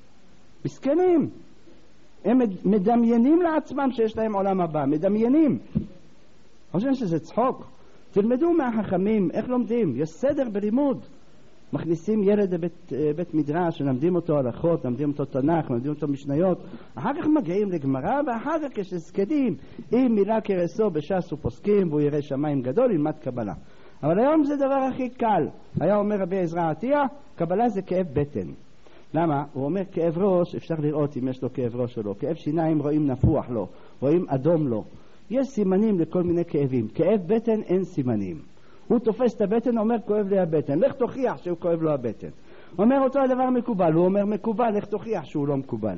מסכנים. הם מדמיינים לעצמם שיש להם עולם הבא, מדמיינים. חושבים שזה צחוק. תלמדו מהחכמים, איך לומדים? יש סדר בלימוד. מכניסים ילד לבית מדרש, למדים אותו הלכות, למדים אותו תנ"ך, למדים אותו משניות, אחר כך מגיעים לגמרא, ואחר כך יש הסקדים, אם מילה כרסו בש"ס ופוסקים, והוא ירא שמיים גדול, ילמד קבלה. אבל היום זה דבר הכי קל. היה אומר רבי עזרא עטיה, קבלה זה כאב בטן. למה? הוא אומר כאב ראש, אפשר לראות אם יש לו כאב ראש או לא. כאב שיניים רואים נפוח לו, רואים אדום לו. יש סימנים לכל מיני כאבים. כאב בטן אין סימנים. הוא תופס את הבטן, אומר כואב לי הבטן. לך תוכיח שהוא כואב לו הבטן. אומר אותו הדבר מקובל, הוא אומר מקובל, לך תוכיח שהוא לא מקובל.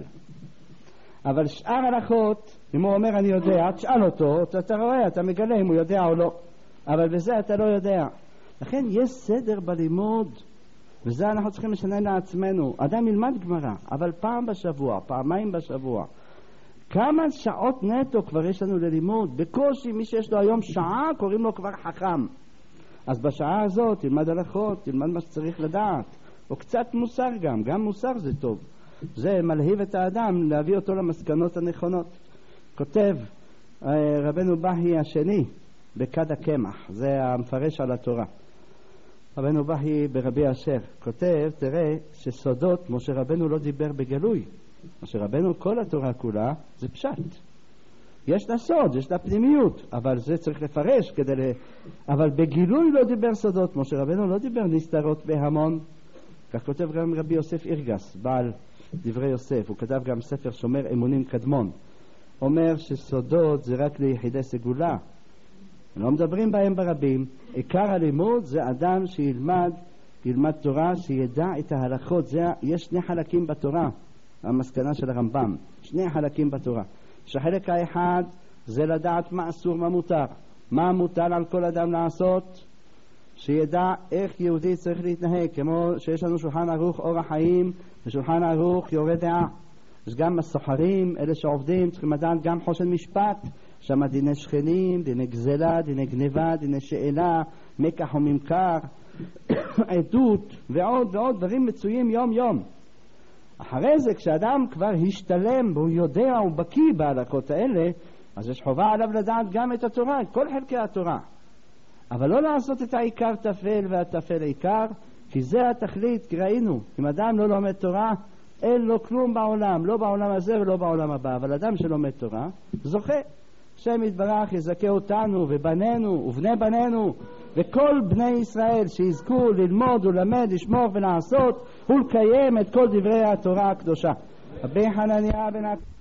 אבל שאר הלכות, אם הוא אומר אני יודע, תשאל אותו, אתה רואה, אתה מגלה אם הוא יודע או לא. אבל בזה אתה לא יודע. לכן יש סדר בלימוד, וזה אנחנו צריכים לשנן לעצמנו. אדם ילמד גמרא, אבל פעם בשבוע, פעמיים בשבוע. כמה שעות נטו כבר יש לנו ללימוד? בקושי מי שיש לו היום שעה קוראים לו כבר חכם. אז בשעה הזאת תלמד הלכות, תלמד מה שצריך לדעת, או קצת מוסר גם מוסר זה טוב. זה מלהיב את האדם להביא אותו למסקנות הנכונות. כותב רבנו בהי השני בכד הקמח, זה המפרש על התורה. רבנו בהי ברבי אשר כותב, תראה שסודות משה רבנו לא דיבר בגלוי. משה רבנו כל התורה כולה זה פשט. יש לה סוד, יש לה פנימיות, אבל זה צריך לפרש אבל בגילוי לא דיבר סודות. משה רבנו לא דיבר נסתרות בהמון. כך כותב גם רבי יוסף אירגס, בעל דברי יוסף. הוא כתב גם ספר שומר אמונים קדמון. אומר שסודות זה רק ליחידי סגולה. לא מדברים בהם ברבים. עיקר הלימוד זה אדם ילמד תורה, שידע את ההלכות. יש שני חלקים בתורה, המסקנה של הרמב"ם. שני חלקים בתורה. שהחלק האחד זה לדעת מה אסור מה מותר. מה מותר על כל אדם לעשות, שידע איך יהודי צריך להתנהג, כמו שיש לנו שולחן ערוך אורח חיים ושולחן ערוך יורה דעה. יש גם הסוחרים, אלה שעובדים, צריכים לדעת גם חושן משפט, שם דיני שכנים, דיני גזלה, דיני גניבה, דיני שאלה, מקח וממכר, עדות ועוד ועוד דברים מצויים יום יום. אחרי זה כשאדם כבר השתלם והוא יודע, הוא בקיא בהלכות האלה, אז יש חובה עליו לדעת גם את התורה, את כל חלקי התורה. אבל לא לעשות את העיקר תפל והתפל עיקר, כי זה התכלית, כי ראינו, אם אדם לא לומד תורה, אין לו כלום בעולם, לא בעולם הזה ולא בעולם הבא. אבל אדם שלומד תורה, זוכה. השם יתברך יזכה אותנו ובנינו ובני בנינו וכל בני ישראל שיזכו ללמוד ולמד, לשמור ולעשות ולקיים את כל דברי התורה הקדושה. רבי חנניה בן